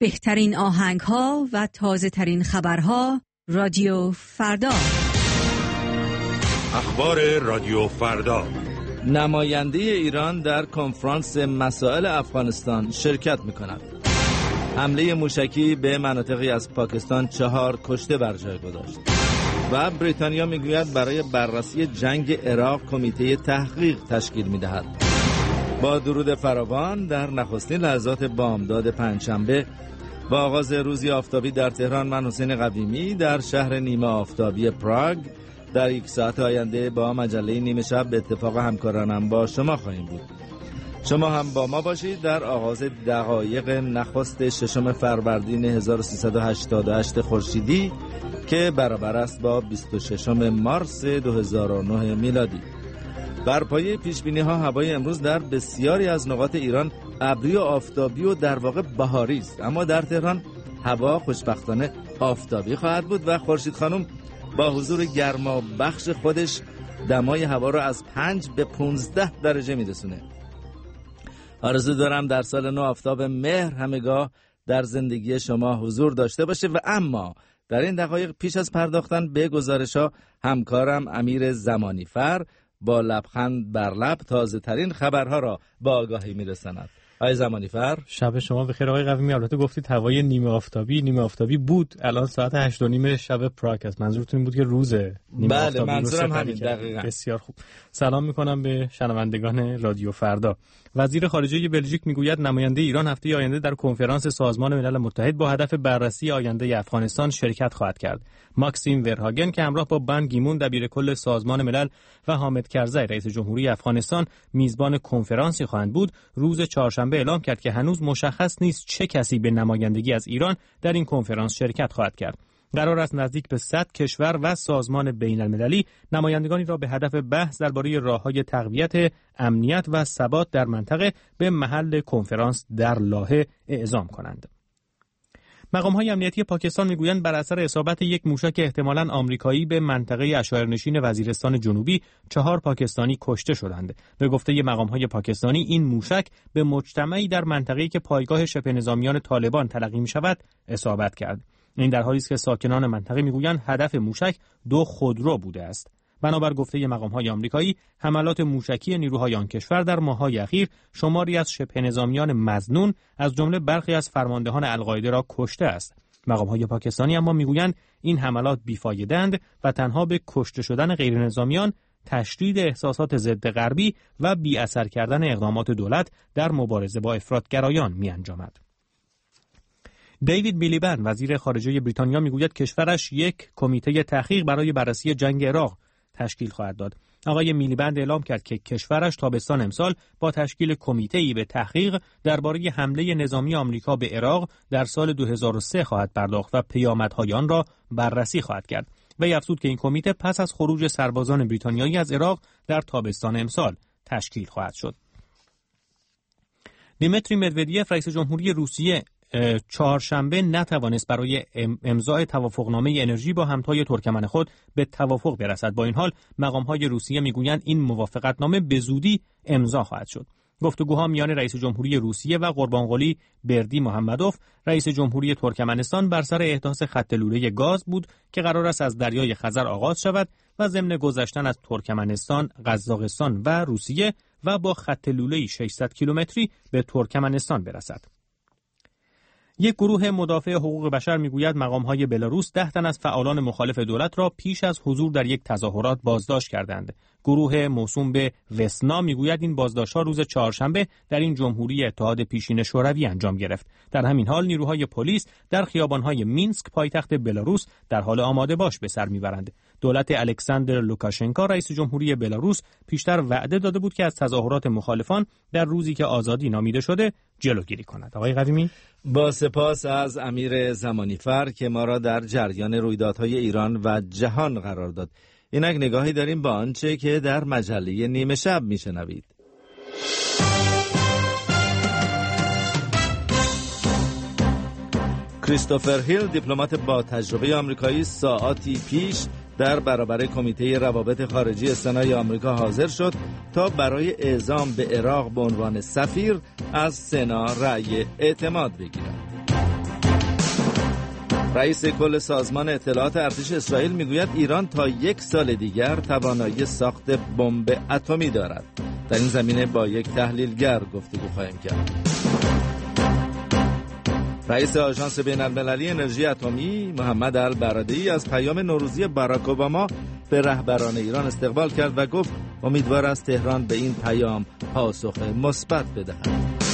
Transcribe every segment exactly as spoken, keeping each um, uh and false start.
بهترین آهنگ‌ها و تازه‌ترین خبرها رادیو فردا. اخبار رادیو فردا. نماینده ایران در کنفرانس مسائل افغانستان شرکت می‌کند. حمله موشکی به مناطقی از پاکستان چهار کشته بر جای گذاشت. و بریتانیا میگوید برای بررسی جنگ عراق کمیته تحقیق تشکیل می‌دهد. با درود فراوان در نخستین لحظات بامداد پنجشنبه با آغاز روزی آفتابی در تهران، من حسین قویمی در شهر نیمه آفتابی پراگ در یک ساعت آینده با مجله نیمه شب به اتفاق همکارانم با شما خواهیم بود. شما هم با ما باشید در آغاز دقایق نخست ششم فروردین هزار و سیصد و هشتاد و هشت خورشیدی که برابر است با بیست و ششم مارس دو هزار و نه میلادی. بر پایه پیشبینی ها هوای امروز در بسیاری از نقاط ایران ابری و آفتابی و در واقع بهاری است، اما در تهران هوا خوشبختانه آفتابی خواهد بود و خورشید خانم با حضور گرما بخش خودش دمای هوا را از پنج به پونزده درجه میرسونه. آرزو دارم در سال نو آفتاب مهر همگاه در زندگی شما حضور داشته باشه. و اما در این دقایق پیش از پرداختن به گزارش‌ها همکارم امیر زمانیفر با لبخند بر لب تازه ترین خبرها را با آگاهی میرساند. آقای زمانیفر، شب شما بخیر. آقای قویمی، البته گفتید هوای نیمه آفتابی نیمه آفتابی بود، الان ساعت هشت و نیم شب پراگ است. منظورتون این بود که روزه نیمه بله، آفتابی؟ منظورم همین دقیقاً. بسیار خوب. سلام میکنم به شنوندگان رادیو فردا. وزیر خارجه بلژیک میگوید نماینده ایران هفته آینده در کنفرانس سازمان ملل متحد با هدف بررسی آینده افغانستان شرکت خواهد کرد. ماکسیم ورهاگن که همراه با بن گیمون دبیر کل سازمان ملل و حامد کرزی رئیس جمهوری افغانستان میزبان کنفرانسی خواهند بود، روز چهارشنبه اعلام کرد که هنوز مشخص نیست چه کسی به نمایندگی از ایران در این کنفرانس شرکت خواهد کرد. قرار است نزدیک به صد کشور و سازمان بین المللی نمایندگانی را به هدف بحث درباره راه‌های تقویت امنیت و ثبات در منطقه به محل کنفرانس در لاهه اعزام کنند. مقام‌های امنیتی پاکستان میگویند بر اثر اصابت یک موشک احتمالاً آمریکایی به منطقه عشایرنشین وزیرستان جنوبی چهار پاکستانی کشته شدند. به گفته مقام‌های پاکستانی این موشک به مجتمعی در منطقه‌ای که پایگاه شبه نظامیان طالبان تلقی می‌شود اصابت کرد. این در حالی است که ساکنان منطقه میگویند هدف موشک دو خودرو بوده است. بنابر گفته مقام‌های آمریکایی، حملات موشکی نیروهای آن کشور در ماه‌های اخیر شماری از شبه نظامیان مظنون از جمله برخی از فرماندهان القاعده را کشته است. مقام‌های پاکستانی اما میگویند این حملات بی‌فایده‌اند و تنها به کشته شدن غیرنظامیان، تشدید احساسات ضد غربی و بی‌اثر کردن اقدامات دولت در مبارزه با افراطگرایان می‌انجامد. دیوید میلیبند وزیر خارجه بریتانیا میگوید کشورش یک کمیته تحقیق برای بررسی جنگ عراق تشکیل خواهد داد. آقای میلیبند اعلام کرد که کشورش تابستان امسال با تشکیل کمیته‌ای به تحقیق درباره حمله نظامی آمریکا به عراق در سال دو هزار و سه خواهد پرداخت و پیامدهای آن را بررسی خواهد کرد. و افزود که این کمیته پس از خروج سربازان بریتانیایی از عراق در تابستان امسال تشکیل خواهد شد. دیمیتری مدودیف رئیس جمهوری روسیه چهارشنبه نتوانست برای امضای توافقنامه انرژی با همتای ترکمن خود به توافق برسد. با این حال مقام‌های روسیه میگویند این موافقتنامه به زودی امضا خواهد شد. گفتگوها میان رئیس جمهوری روسیه و قربانقلی بردی محمدوف رئیس جمهوری ترکمنستان بر سر احداث خط لوله گاز بود که قرار است از دریای خزر آغاز شود و ضمن گذشتن از ترکمنستان، قزاقستان و روسیه و با خط لوله‌ای ششصد کیلومتری به ترکمنستان برسد. یک گروه مدافع حقوق بشر میگوید مقام‌های بلاروس ده تن از فعالان مخالف دولت را پیش از حضور در یک تظاهرات بازداشت کردند. گروه موسوم به وسنا میگوید این بازداشت‌ها روز چهارشنبه در این جمهوری اتحاد پیشین شوروی انجام گرفت. در همین حال نیروهای پلیس در خیابان‌های مینسک پایتخت بلاروس در حال آماده باش به سر میبرند. دولت الکساندر لوکاشنکو رئیس جمهوری بلاروس پیشتر وعده داده بود که از تظاهرات مخالفان در روزی که آزادی نامیده شده جلوگیری کند. آقای قویمی، با سپاس از امیر زمانیفر که ما را در جریان رویدادهای ایران و جهان قرار داد. اینک نگاهی داریم با آنچه که در مجله نیمه شب میشنوید. کریستوفر هیل دیپلمات با تجربه آمریکایی ساعاتی پیش در برابر کمیته روابط خارجی سنای آمریکا حاضر شد تا برای اعزام به عراق به عنوان سفیر از سنا رأی اعتماد بگیرد. رئیس کل سازمان اطلاعات ارتش اسرائیل میگوید ایران تا یک سال دیگر توانایی ساخت بمب اتمی دارد. در این زمینه با یک تحلیلگر گفتگو خواهیم کرد. رئیس آژانس بین‌المللی انرژی اتمی محمد البرادعی از پیام نوروزی باراک اوباما به رهبران ایران استقبال کرد و گفت امیدوار است تهران به این پیام پاسخ مثبت بدهد.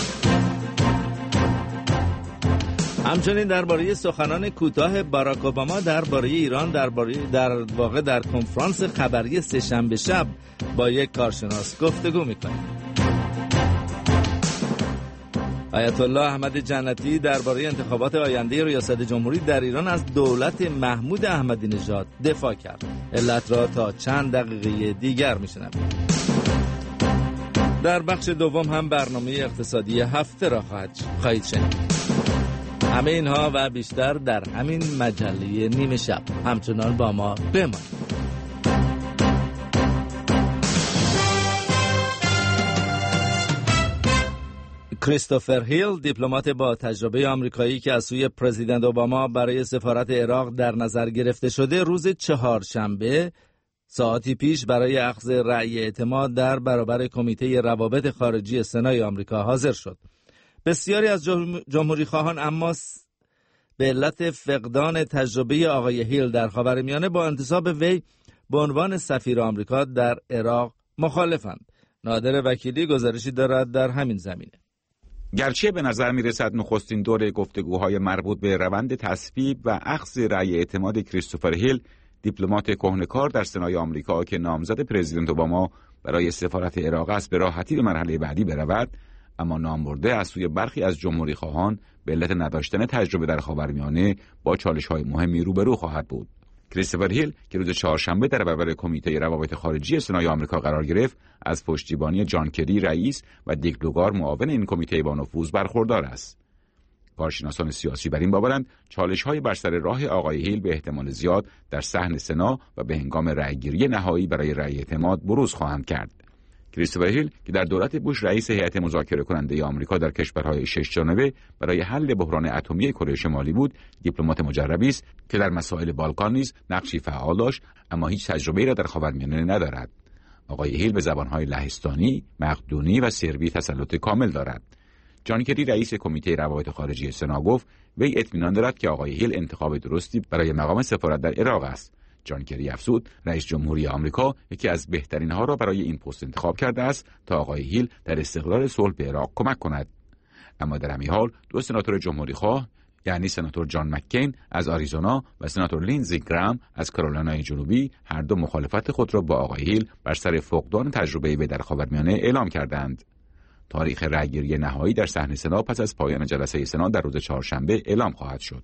همچنین درباره سخنان کوتاه باراک اوباما درباره ایران درباره در واقع در کنفرانس خبری سه‌شنبه شب با یک کارشناس گفتگو می‌کنیم. آیت الله احمد جنتی درباره انتخابات آینده ریاست جمهوری در ایران از دولت محمود احمدی نژاد دفاع کرد. علت را تا چند دقیقه دیگر می‌شنویم. در بخش دوم هم برنامه اقتصادی هفته را خواهید شنید. همه اینها و بیشتر در همین مجله نیمه شب. همچنان با ما بمانید. کریستوفر هیل، دیپلمات با تجربه آمریکایی که از سوی پرزیدنت اوباما برای سفارت عراق در نظر گرفته شده، روز چهارشنبه ساعتی پیش برای اخذ رأی اعتماد در برابر کمیته روابط خارجی سنای آمریکا حاضر شد. بسیاری از جمهوری خواهان اما به علت فقدان تجربه آقای هیل در خاورمیانه با انتصاب وی به عنوان سفیر آمریکا در عراق مخالفند. نادر وکیلی گزارشی دارد در همین زمینه. گرچه به نظر می رسد نخستین دور گفتگوهای مربوط به روند تصویب و اخذ رأی اعتماد کریستوفر هیل، دیپلمات کهنه‌کار در سنای آمریکا که نامزد پرزیدنت اوباما برای سفارت عراق است، به راحتی به مرحله بعدی برود، اما نامبرده از سوی برخی از جمهوری خواهان به علت نداشتن تجربه در خاورمیانه با چالش‌های مهمی روبرو خواهد بود. کریستوفر هیل که روز چهارشنبه در برابر کمیته روابط خارجی سنای آمریکا قرار گرفت، از پشتیبانی جان کری رئیس و دیک لوگار معاون این کمیته با نفوذ برخوردار است. کارشناسان سیاسی بر این باورند چالش‌های بر سر راه آقای هیل به احتمال زیاد در صحن سنا و به هنگام رأیگیری نهایی برای رأی اعتماد بروز خواهند کرد. کریستوفر هیل که در دولت بوش رئیس هیئت مذاکره کننده آمریکا در کشورهای شش جانبه برای حل بحران اتمی کره شمالی بود، دیپلمات مجربی است که در مسائل بالکان نیز نقشی فعال داشت، اما هیچ تجربه‌ای را در خاورمیانه ندارد. آقای هیل به زبانهای لهستانی، مقدونی و سربی تسلط کامل دارد. جان کری رئیس کمیته روابط خارجی سنا گفت وی اطمینان دارد که آقای هیل انتخاب درستی برای مقام سفارت در عراق است. جان کری افزود رئیس جمهوری آمریکا یکی از بهترین ها را برای این پست انتخاب کرده است تا آقای هیل در استقرار صلح به عراق کمک کند. اما در همین حال دو سناتور جمهوری خواه، یعنی سناتور جان مککین از آریزونا و سناتور لینزی گرام از کارولینای جنوبی، هر دو مخالفت خود را با آقای هیل بر سر فقدان تجربه وی در خاورمیانه اعلام کردند. تاریخ رأیگیری نهایی در صحن سنا پس از پایان جلسه سنا در روز چهارشنبه اعلام خواهد شد.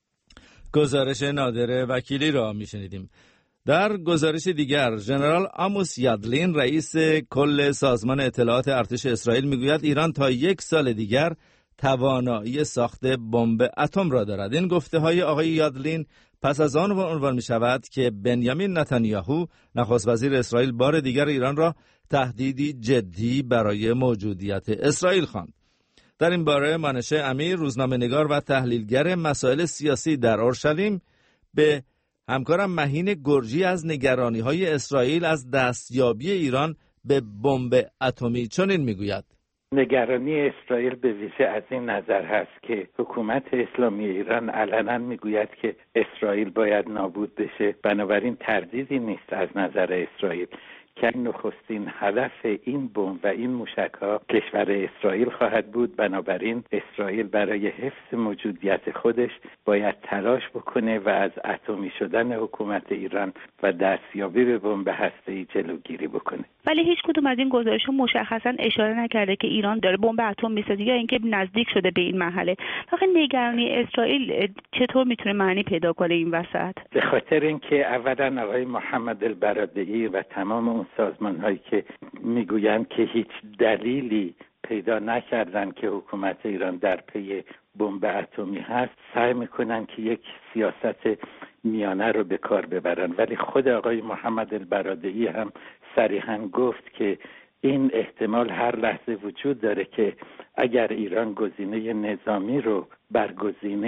گزارش نادر وکیلی را میشنیدیم. در گزارش دیگر ژنرال آموس یادلین رئیس کل سازمان اطلاعات ارتش اسرائیل میگوید ایران تا یک سال دیگر توانایی ساخت بمب اتم را دارد. این گفته های آقای یادلین پس از آن عنوان می شود که بنیامین نتانیاهو نخست وزیر اسرائیل بار دیگر ایران را تهدیدی جدی برای موجودیت اسرائیل خواند. در این باره مانشه امیر، روزنامه‌نگار و تحلیلگر مسائل سیاسی در اورشلیم، به همکارم مهین گرجی از نگرانی‌های اسرائیل از دستیابی ایران به بمب اتمی چنین میگوید: نگرانی اسرائیل به ویژه از این نظر هست که حکومت اسلامی ایران علنا میگوید که اسرائیل باید نابود بشه، بنابراین تردیدی نیست از نظر اسرائیل که نخستین هدف این بمب و این موشک‌ها کشور اسرائیل خواهد بود. بنابراین اسرائیل برای حفظ موجودیت خودش باید تلاش بکنه و از اتمی شدن حکومت ایران و دستیابی به بمب هسته‌ای جلوگیری بکنه. ولی هیچ کدوم از این گزارش‌ها مشخصاً اشاره نکرده که ایران داره بمب اتم می‌سازه یا اینکه نزدیک شده به این مرحله. واقعا نگرانی اسرائیل چطور میتونه معنی پیدا کنه این وسط؟ به خاطر اینکه اولا آقای محمد البرادعی و تمام اون سازمان‌هایی که میگویند که هیچ دلیلی پیدا نکردن که حکومت ایران در پی بمب اتمی هست، سعی میکنن که یک سیاست میانه رو به کار ببرن. ولی خود آقای محمد البرادعی هم صریحاً گفت که این احتمال هر لحظه وجود داره که اگر ایران گزینه نظامی رو برگزینه،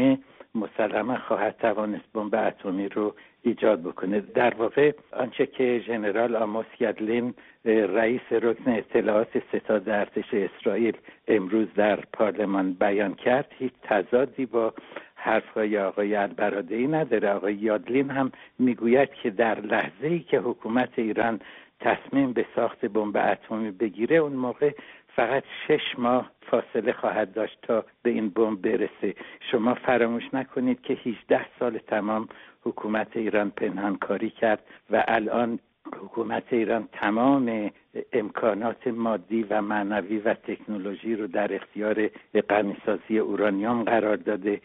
مسلما خواهد توانست بمب اتمی رو ایجاد بکنه. در واقع آنچه که ژنرال آموس یادلین رئیس رکن اطلاعات ستاد ارتش اسرائیل امروز در پارلمان بیان کرد هیچ تضادی با حرفهای آقای البرادعی نداره. آقای یادلین هم میگوید که در لحظه‌ای که حکومت ایران تصمیم به ساخت بمب اتمی بگیره اون موقع فقط شش ماه فاصله خواهد داشت تا به این بمب برسه. شما فراموش نکنید که هجده سال تمام حکومت ایران پنهانکاری کرد و الان حکومت ایران تمام امکانات مادی و معنوی و تکنولوژی رو در اختیار غنیسازی اورانیوم قرار داده.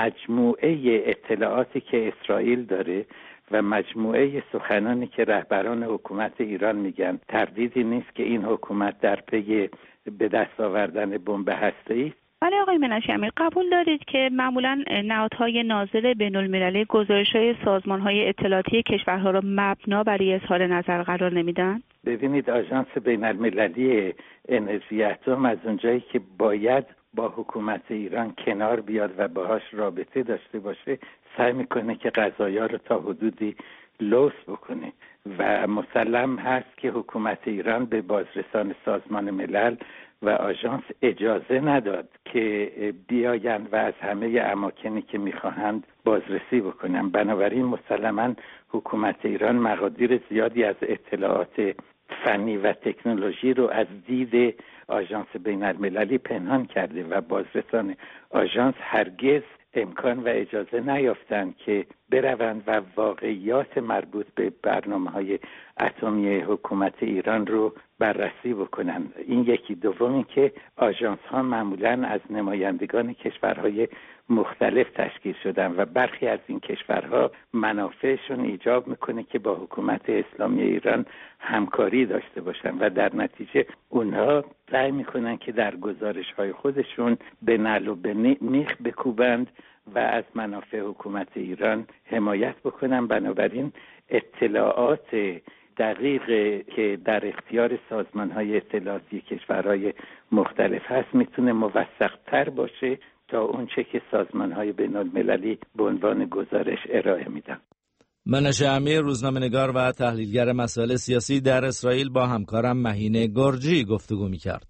مجموعه اطلاعاتی که اسرائیل داره و مجموعه سخنانی که رهبران حکومت ایران میگن تردیدی نیست که این حکومت در پی به دست آوردن بمب هسته‌ای. ولی آقای منشی امیر قبول دارید که معمولا نهادهای ناظر بین‌المللی گزارش‌های سازمان‌های اطلاعاتی کشورها را مبنا برای اظهار نظر قرار نمیدن؟ ببینید آژانس بین‌المللی انرژی اتم از اونجایی که باید با حکومت ایران کنار بیاد و باهاش رابطه داشته باشه سعی میکنه که قضایا رو تا حدودی لوس بکنه و مسلم هست که حکومت ایران به بازرسان سازمان ملل و آژانس اجازه نداد که بیایند و از همه اماکنی که میخواهند بازرسی بکنن. بنابراین مسلما حکومت ایران مقادیر زیادی از اطلاعات فنی و تکنولوژی رو از دید آژانس بین‌المللی پنهان کرده و بازرسان آژانس هرگز امکان و اجازه نیافتند که بروند و واقعیات مربوط به برنامه‌های اتمی حکومت ایران رو بررسی بکنند. این یکی. دومی که آژانس‌ها معمولاً از نمایندگان کشورهای مختلف تشکیل شدن و برخی از این کشورها منافعشون ایجاب میکنه که با حکومت اسلامی ایران همکاری داشته باشن و در نتیجه اونها سعی میکنن که در گزارش‌های خودشون به نعل و به میخ بکوبند و از منافع حکومت ایران حمایت بکنن. بنابراین اطلاعات دقیق که در اختیار سازمان‌های اطلاعاتی کشورهای مختلف هست میتونه موثق‌تر باشه تا اونچه که سازمان‌های بین‌المللی به عنوان گزارش ارائه میدن. منشی امیر، روزنامه‌نگار و تحلیلگر مسائل سیاسی در اسرائیل، با همکارم مهین گرجی گفتگو می‌کرد.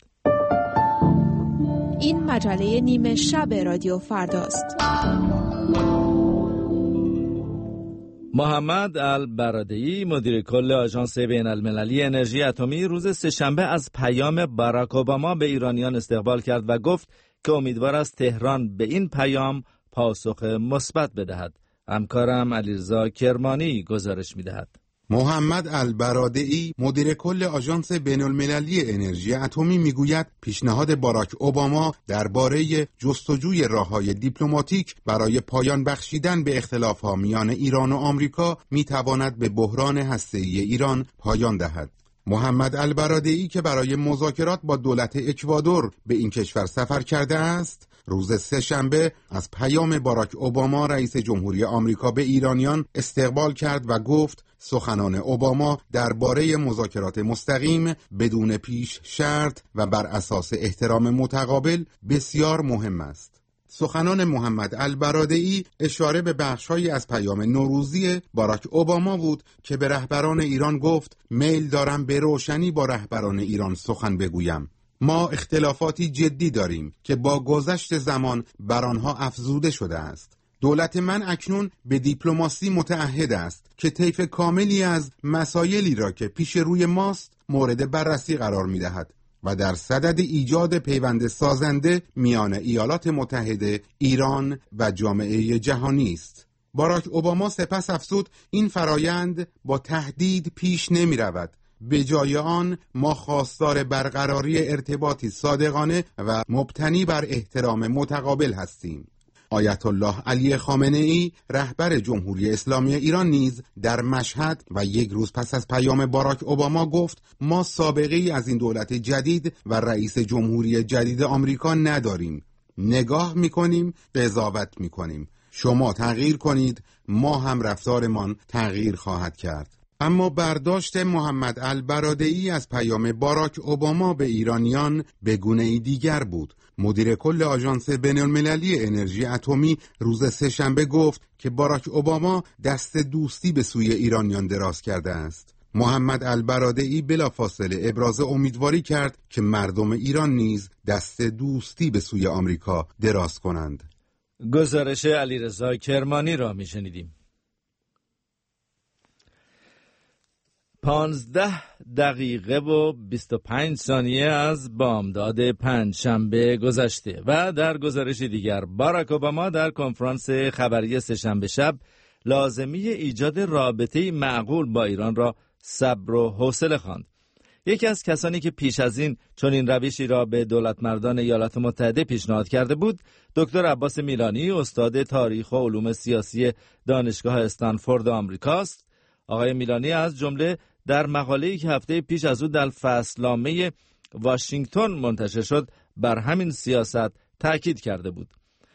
این مجله نیمه شب رادیو فرداست. محمد البرادعی، مدیر کل آژانس بین‌المللی انرژی اتمی، روز سه‌شنبه از پیام باراک اوباما به ایرانیان استقبال کرد و گفت که امیدوار است تهران به این پیام پاسخ مثبت بدهد. همکارم علیرضا کرمانی گزارش می‌دهد. محمد البرادعی، مدیر کل آژانس بین‌المللی انرژی اتمی، میگوید پیشنهاد باراک اوباما درباره جستجوی راه‌های دیپلماتیک برای پایان بخشیدن به اختلاف‌ها میان ایران و آمریکا میتواند به بحران هسته‌ای ایران پایان دهد. محمد البرادعی که برای مذاکرات با دولت اکوادور به این کشور سفر کرده است، روز سه‌شنبه از پیام باراک اوباما رئیس جمهوری آمریکا به ایرانیان استقبال کرد و گفت سخنان اوباما درباره مذاکرات مستقیم بدون پیش شرط و بر اساس احترام متقابل بسیار مهم است. سخنان محمد البرادعی اشاره به بخش‌هایی از پیام نوروزی باراک اوباما بود که به رهبران ایران گفت میل دارم به روشنی با رهبران ایران سخن بگویم. ما اختلافاتی جدی داریم که با گذشت زمان بر آنها افزوده شده است. دولت من اکنون به دیپلماسی متعهد است که طیف کاملی از مسائلی را که پیش روی ماست مورد بررسی قرار می دهد و در صدد ایجاد پیوند سازنده میان ایالات متحده، ایران و جامعه جهانی است. باراک اوباما سپس افزود این فرایند با تهدید پیش نمی رود. به جای آن ما خواستار برقراری ارتباطی صادقانه و مبتنی بر احترام متقابل هستیم. آیت الله علی خامنه‌ای، رهبر جمهوری اسلامی ایران، نیز در مشهد و یک روز پس از پیام باراک اوباما گفت ما سابقه ای از این دولت جدید و رئیس جمهوری جدید آمریکا نداریم. نگاه میکنیم، قضاوت میکنیم. شما تغییر کنید، ما هم رفتارمان تغییر خواهد کرد. اما برداشت محمد البرادعی از پیام باراک اوباما به ایرانیان به گونه‌ای دیگر بود. مدیر کل آژانس بین‌المللی انرژی اتمی روز سه‌شنبه گفت که باراک اوباما دست دوستی به سوی ایرانیان دراز کرده است. محمد البرادعی بلافاصله ابراز امیدواری کرد که مردم ایران نیز دست دوستی به سوی آمریکا دراز کنند. گزارش علیرضا کرمانی را میشنیدیم. پانزده دقیقه و بیست و پنج ثانیه از بامداد پنجشنبه گذشته و در گزارش دیگر باراک اوباما در کنفرانس خبری سه‌شنبه شب لازمی ایجاد رابطه‌ای معقول با ایران را صبر و حوصله خواند. یکی از کسانی که پیش از این چنین روشی را به دولتمردان ایالات متحده پیشنهاد کرده بود، دکتر عباس میلانی، استاد تاریخ و علوم سیاسی دانشگاه استنفورد آمریکاست. آقای میلانی از جمله در مقاله‌ای که هفته پیش از او در فصلنامه واشنگتن منتشر شد بر همین سیاست تاکید کرده بود.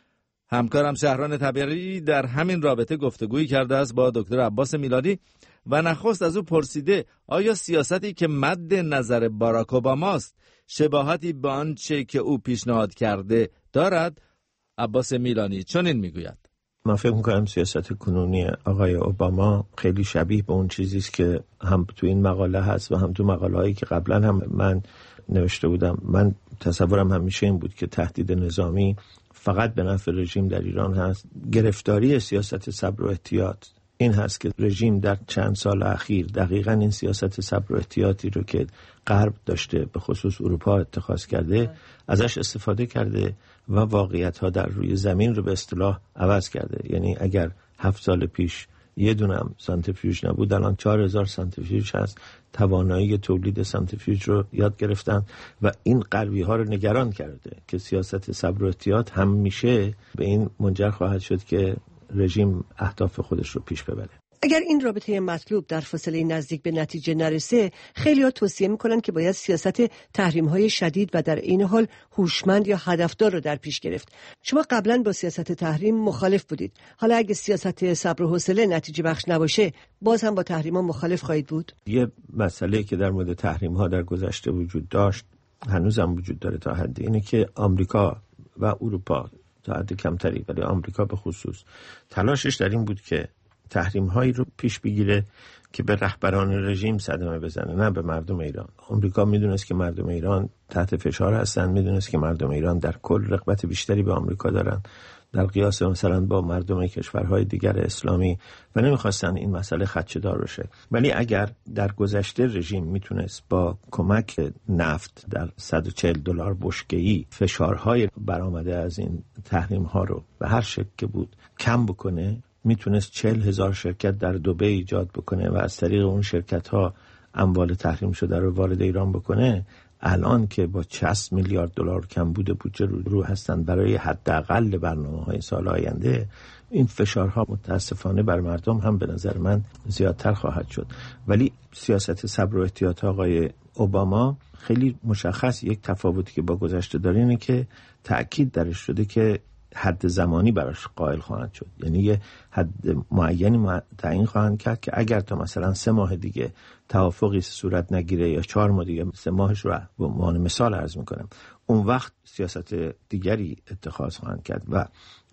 همکارم شهران تبری در همین رابطه گفتگویی کرده است با دکتر عباس میلانی و نخست از او پرسیده آیا سیاستی که مد نظر باراک اوباماست شباهتی به آنچه که او پیشنهاد کرده دارد؟ عباس میلانی چنین میگوید: من فکر میکنم سیاست کنونی آقای اوباما خیلی شبیه به اون چیزی است که هم تو این مقاله هست و هم تو مقاله هایی که قبلا هم من نوشته بودم. من تصورم همیشه این بود که تهدید نظامی فقط به نفع رژیم در ایران هست. گرفتاری سیاست صبر و احتیاط این هست که رژیم در چند سال اخیر دقیقاً این سیاست صبر و احتیاطی رو که غرب داشته به خصوص اروپا اتخاذ کرده ازش استفاده کرده و واقعیت ها در روی زمین رو به اصطلاح عوض کرده. یعنی اگر هفت سال پیش یه دونم سانتریفیوژ نبود، الان چهار هزار سانتریفیوژ هست. توانایی تولید سانتریفیوژ رو یاد گرفتن و این غربی ها رو نگران کرده که سیاست صبر و احتیاط هم میشه به این منجر خواهد شد که رژیم اهداف خودش رو پیش ببره. اگر این رابطه مطلوب در فاصله نزدیک به نتیجه نرسه، خیلی‌ها توصیه می‌کنن که باید سیاست تحریم‌های شدید و در این حال هوشمند یا هدفدار رو در پیش گرفت. شما قبلا با سیاست تحریم مخالف بودید. حالا اگه سیاست صبر و حوصله نتیجه بخش نباشه، باز هم با تحریم‌ها مخالف خواهید بود؟ یه مسئله که در مورد تحریم‌ها در گذشته وجود داشت، هنوز هم وجود داره تا حدی، اینه که آمریکا و اروپا تا حد کمتری، ولی آمریکا به خصوص تلاشش در این بود که تحریم هایی رو پیش بگیره که به رهبران رژیم صدمه بزنه، نه به مردم ایران. آمریکا میدونست که مردم ایران تحت فشار هستن، میدونست که مردم ایران در کل رغبت بیشتری به آمریکا دارن در قیاس مثلا با مردم کشورهای دیگر اسلامی و نمیخواستن این مسئله خدشه‌دار بشه. ولی اگر در گذشته رژیم میتونست با کمک نفت در صد و چهل دلار بشکه‌ای فشارهای برآمده از این تحریم ها رو به هر شکل که بود کم بکنه، میتونست چهل هزار شرکت در دبی ایجاد بکنه و از طریق اون شرکت ها اموال تحریم شده رو وارد ایران بکنه، الان که با شصت میلیارد دلار کمبود بودجه رو, رو هستن برای حداقل برنامه‌های سال آینده، این فشارها متاسفانه بر مردم هم به نظر من زیادتر خواهد شد. ولی سیاست صبر و احتیاط آقای اوباما خیلی مشخص یک تفاوتی که با گذشته داره اینه که تأکید درش شده که حد زمانی براش قائل خواهند شد. یعنی یه حد معینی تعیین خواهند کرد که اگر تا مثلا سه ماه دیگه توافقی صورت نگیره یا چهار ماه دیگه، سه ماهش رو به عنوان مثال عرض میکنم، اون وقت سیاست دیگری اتخاذ خواهند کرد. و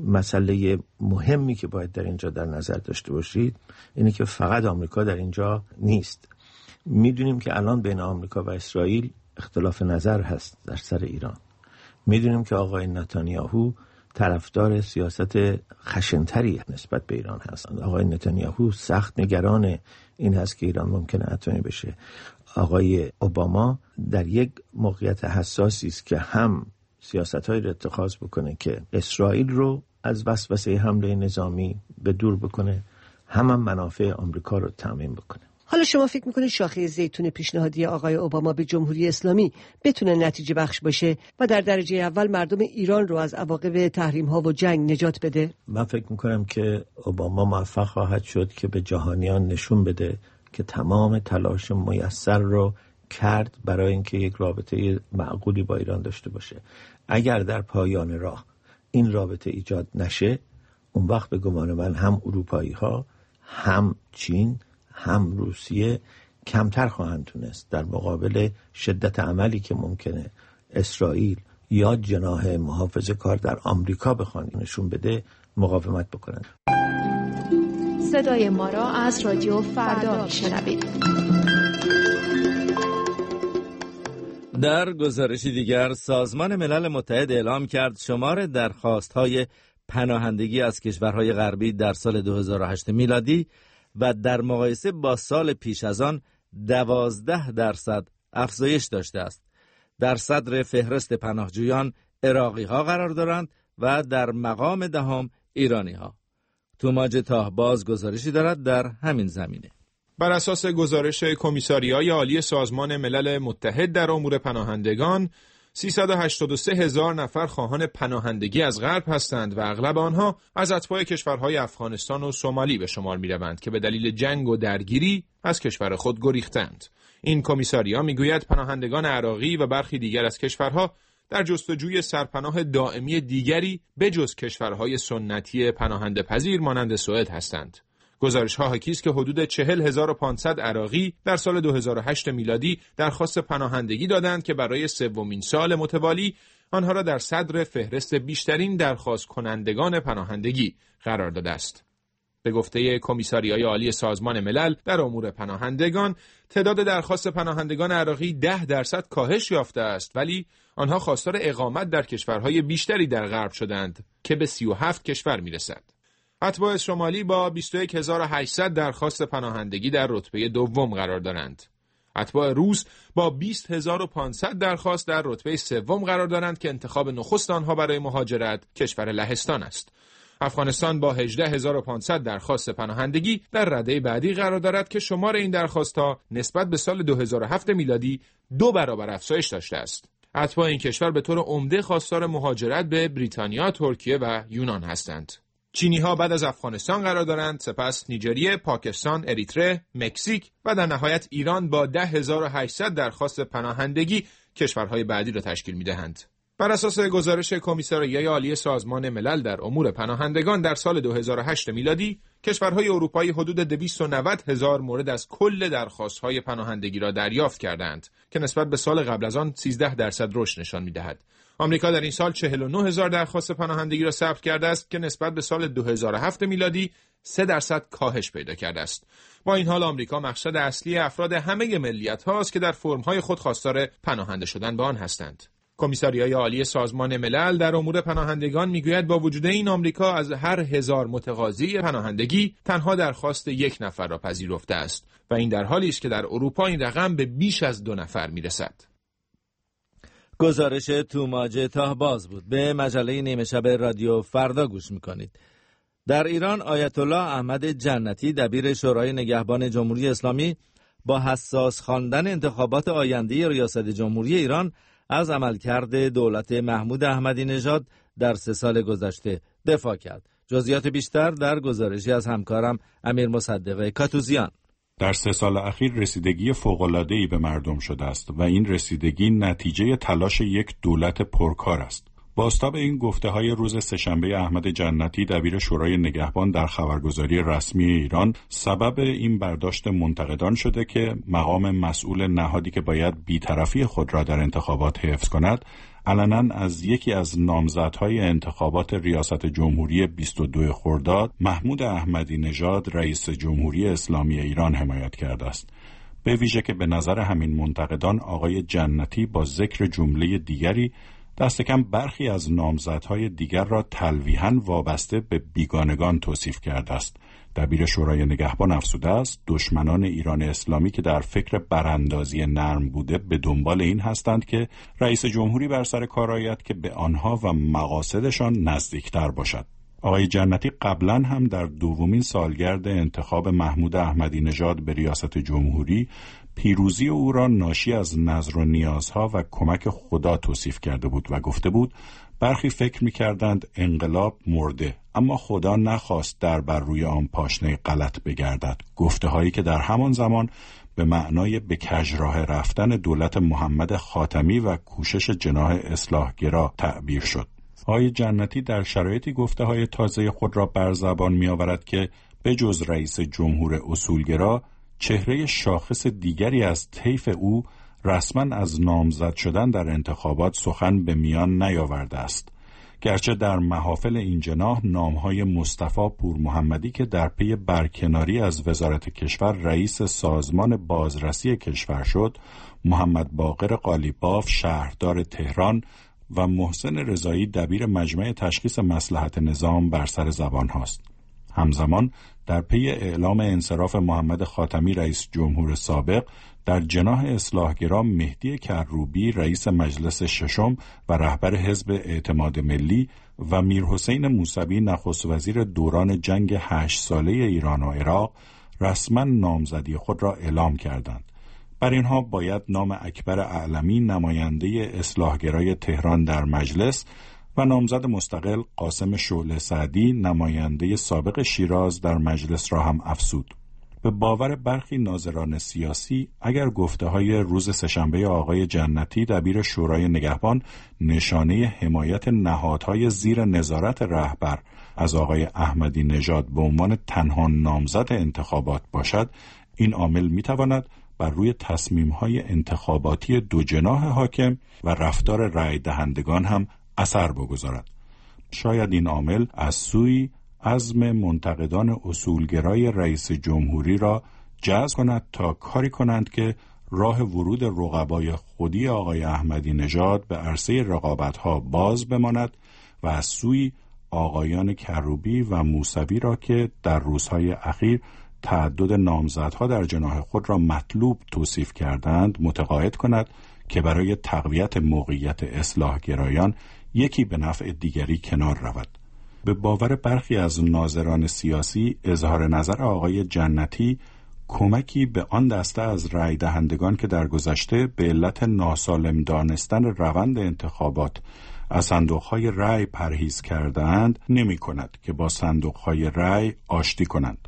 مسئله مهمی که باید در اینجا در نظر داشته باشید اینه که فقط آمریکا در اینجا نیست. میدونیم که الان بین آمریکا و اسرائیل اختلاف نظر هست در سر ایران. میدونیم که آقای نتانیاهو طرفدار سیاست خشنتری نسبت به ایران هست. آقای نتانیاهو سخت نگران این هست که ایران ممکنه اتمی بشه. آقای اوباما در یک موقعیت حساسی است که هم سیاست‌هایی رو اتخاذ بکنه که اسرائیل رو از وسوسه حمله نظامی به دور بکنه، هم, هم منافع آمریکا رو تامین بکنه. حالا شما فکر میکنید شاخه زیتون پیشنهادی آقای اوباما به جمهوری اسلامی بتونه نتیجه بخش باشه و در درجه اول مردم ایران رو از عواقب تحریم ها و جنگ نجات بده؟ من فکر میکنم که اوباما موفق خواهد شد که به جهانیان نشون بده که تمام تلاش میسر رو کرد برای اینکه یک رابطه معقولی با ایران داشته باشه. اگر در پایان راه این رابطه ایجاد نشه، اون وقت به گمان من هم اروپایی ها، هم چین، هم روسیه کمتر خواهند تونست در مقابل شدت عملی که ممکنه اسرائیل یا جناح محافظه کار در آمریکا بخوان نشون بده مقاومت بکنند. صدای ما را از رادیو فردا میشنوید. در گزارشی دیگر سازمان ملل متحد اعلام کرد شمار درخواست‌های پناهندگی از کشورهای غربی در سال دو هزار و هشت میلادی و در مقایسه با سال پیش از آن دوازده درصد افزایش داشته است. در صدر فهرست پناهجویان عراقی‌ها قرار دارند و در مقام دهم ایرانی‌ها. توماج تاهباز گزارشی دارد در همین زمینه. بر اساس گزارش کمیساریای عالی سازمان ملل متحد در امور پناهندگان، سیصد و هشتاد و سه هزار نفر خواهان پناهندگی از غرب هستند و اغلب آنها از اتباع کشورهای افغانستان و سومالی به شمار می‌روند که به دلیل جنگ و درگیری از کشور خود گریختند. این کمیساریا میگوید پناهندگان عراقی و برخی دیگر از کشورها در جستجوی سرپناه دائمی دیگری به جز کشورهای سنتی پناهنده پذیر مانند سوئد هستند. گزارش‌ها حاکی است که حدود چهل هزار و پانصد عراقی در سال دو هزار و هشت میلادی درخواست پناهندگی دادند که برای سومین سال متوالی آنها را در صدر فهرست بیشترین درخواست کنندگان پناهندگی قرار داده است. به گفته کمیساریای عالی سازمان ملل در امور پناهندگان، تعداد درخواست پناهندگان عراقی ده درصد کاهش یافته است، ولی آنها خواستار اقامت در کشورهای بیشتری در غرب شدند که به سی و هفت کشور میرسد. اتباع شمالی با بیست و یک هزار و هشتصد درخواست پناهندگی در رتبه دوم قرار دارند. اتباع روس با بیست هزار و پانصد درخواست در رتبه سوم قرار دارند که انتخاب نخست آنها برای مهاجرت کشور لهستان است. افغانستان با هجده هزار و پانصد درخواست پناهندگی در رده بعدی قرار دارد که شمار این درخواست‌ها نسبت به سال دو هزار و هفت میلادی دو برابر افزایش داشته است. اتباع این کشور به طور عمده خواستار مهاجرت به بریتانیا، ترکیه و یونان هستند. چینی‌ها بعد از افغانستان قرار دارند، سپس نیجریه، پاکستان، اریتره، مکزیک و در نهایت ایران با ده هزار و هشتصد درخواست پناهندگی کشورهای بعدی را تشکیل می‌دهند. بر اساس گزارش کمیساریای عالی سازمان ملل در امور پناهندگان در سال دو هزار و هشت میلادی، کشورهای اروپایی حدود دویست و نود هزار مورد از کل درخواست‌های پناهندگی را دریافت کردند که نسبت به سال قبل از آن سیزده درصد رشد نشان می‌دهد. آمریکا در این سال چهل و نه هزار درخواست پناهندگی را ثبت کرده است که نسبت به سال دو هزار و هفت میلادی سه درصد کاهش پیدا کرده است. با این حال آمریکا مقصد اصلی افراد همه ملیت‌ها است که در فرم‌های خود خواستار پناهنده شدن به آن هستند. کمیساریای عالی سازمان ملل در امور پناهندگان میگوید با وجود این آمریکا از هر هزار متقاضی پناهندگی تنها درخواست یک نفر را پذیرفته است و این در حالی است که در اروپا این رقم به بیش از دو نفر میرسد. گزارش توماج تاهباز بود. به مجله نیمه شب رادیو فردا گوش میکنید. در ایران آیت الله احمد جنتی دبیر شورای نگهبان جمهوری اسلامی با حساس خواندن انتخابات آینده ریاست جمهوری ایران از عملکرد دولت محمود احمدی نژاد در سه سال گذشته دفاع کرد. جزئیات بیشتر در گزارشی از همکارم امیر مصدق کاتوزیان. در سه سال اخیر رسیدگی فوق‌العاده‌ای به مردم شده است و این رسیدگی نتیجه تلاش یک دولت پرکار است. بازتاب این گفته‌های روز سه‌شنبه احمد جنتی دبیر شورای نگهبان در خبرگزاری رسمی ایران سبب این برداشت منتقدان شده که مقام مسئول نهادی که باید بی‌طرفی خود را در انتخابات حفظ کند علنا از یکی از نامزدهای انتخابات ریاست جمهوری بیست و دو خرداد محمود احمدی نژاد رئیس جمهوری اسلامی ایران حمایت کرده است. به ویژه که به نظر همین منتقدان آقای جنتی با ذکر جمله دیگری دست کم برخی از نامزدهای دیگر را تلویحاً وابسته به بیگانگان توصیف کرده است. دبیر شورای نگهبان افزوده است دشمنان ایران اسلامی که در فکر براندازی نرم بوده به دنبال این هستند که رئیس جمهوری بر سر کار آید که به آنها و مقاصدشان نزدیکتر باشد. آقای جنتی قبلا هم در دومین سالگرد انتخاب محمود احمدی نژاد به ریاست جمهوری پیروزی او را ناشی از نظر و نیازها و کمک خدا توصیف کرده بود و گفته بود برخی فکر می‌کردند انقلاب مرده اما خدا نخواست در بر روی آن پاشنه غلط بگردد. گفته‌هایی که در همان زمان به معنای به کژراه رفتن دولت محمد خاتمی و کوشش جناح اصلاحگرا تعبیر شد. آقای جنتی در شرایطی گفته‌های تازه خود را بر زبان می‌آورد که به جز رئیس جمهور اصولگرا چهره شاخص دیگری از طیف او رسما از نامزد شدن در انتخابات سخن به میان نیاورده است. گرچه در محافل این جناح نامهای مصطفی پور محمدی که در پی برکناری از وزارت کشور رئیس سازمان بازرسی کشور شد، محمد باقر قالیباف شهردار تهران و محسن رضایی دبیر مجمع تشخیص مصلحت نظام بر سر زبان هاست. همزمان در پی اعلام انصراف محمد خاتمی رئیس جمهور سابق، در جناح اصلاحگرا مهدی کروبی رئیس مجلس ششم و رهبر حزب اعتماد ملی و میرحسین موسوی نخست وزیر دوران جنگ هشت ساله ایران و عراق رسما نامزدی خود را اعلام کردند. بر اینها باید نام اکبر اعلمی نماینده اصلاحگرای تهران در مجلس و نامزد مستقل قاسم شعله سعدی نماینده سابق شیراز در مجلس را هم افزود. به باور برخی ناظران سیاسی، اگر گفته‌های روز سه‌شنبه آقای جنتی دبیر شورای نگهبان نشانه حمایت نهادهای زیر نظارت رهبر از آقای احمدی نژاد به عنوان تنها نامزد انتخابات باشد، این عامل می‌تواند بر روی تصمیم‌های انتخاباتی دو جناح حاکم و رفتار رأی دهندگان هم اثر بگذارد. شاید این عامل از سوی عزم منتقدان اصولگرای رئیس جمهوری را جذب کند تا کاری کنند که راه ورود رقبای خودی آقای احمدی نژاد به عرصه رقابت‌ها باز بماند و از سوی آقایان کروبی و موسوی را که در روزهای اخیر تعدد نامزدها در جناح خود را مطلوب توصیف کردند متقاعد کند که برای تقویت موقعیت اصلاحگرایان یکی به نفع دیگری کنار رود. به باور برخی از ناظران سیاسی، اظهار نظر آقای جنتی کمکی به آن دسته از رأی دهندگان که در گذشته به علت ناسالم دانستن روند انتخابات از صندوقهای رأی پرهیز کرده‌اند نمی کند که با صندوقهای رأی آشتی کنند.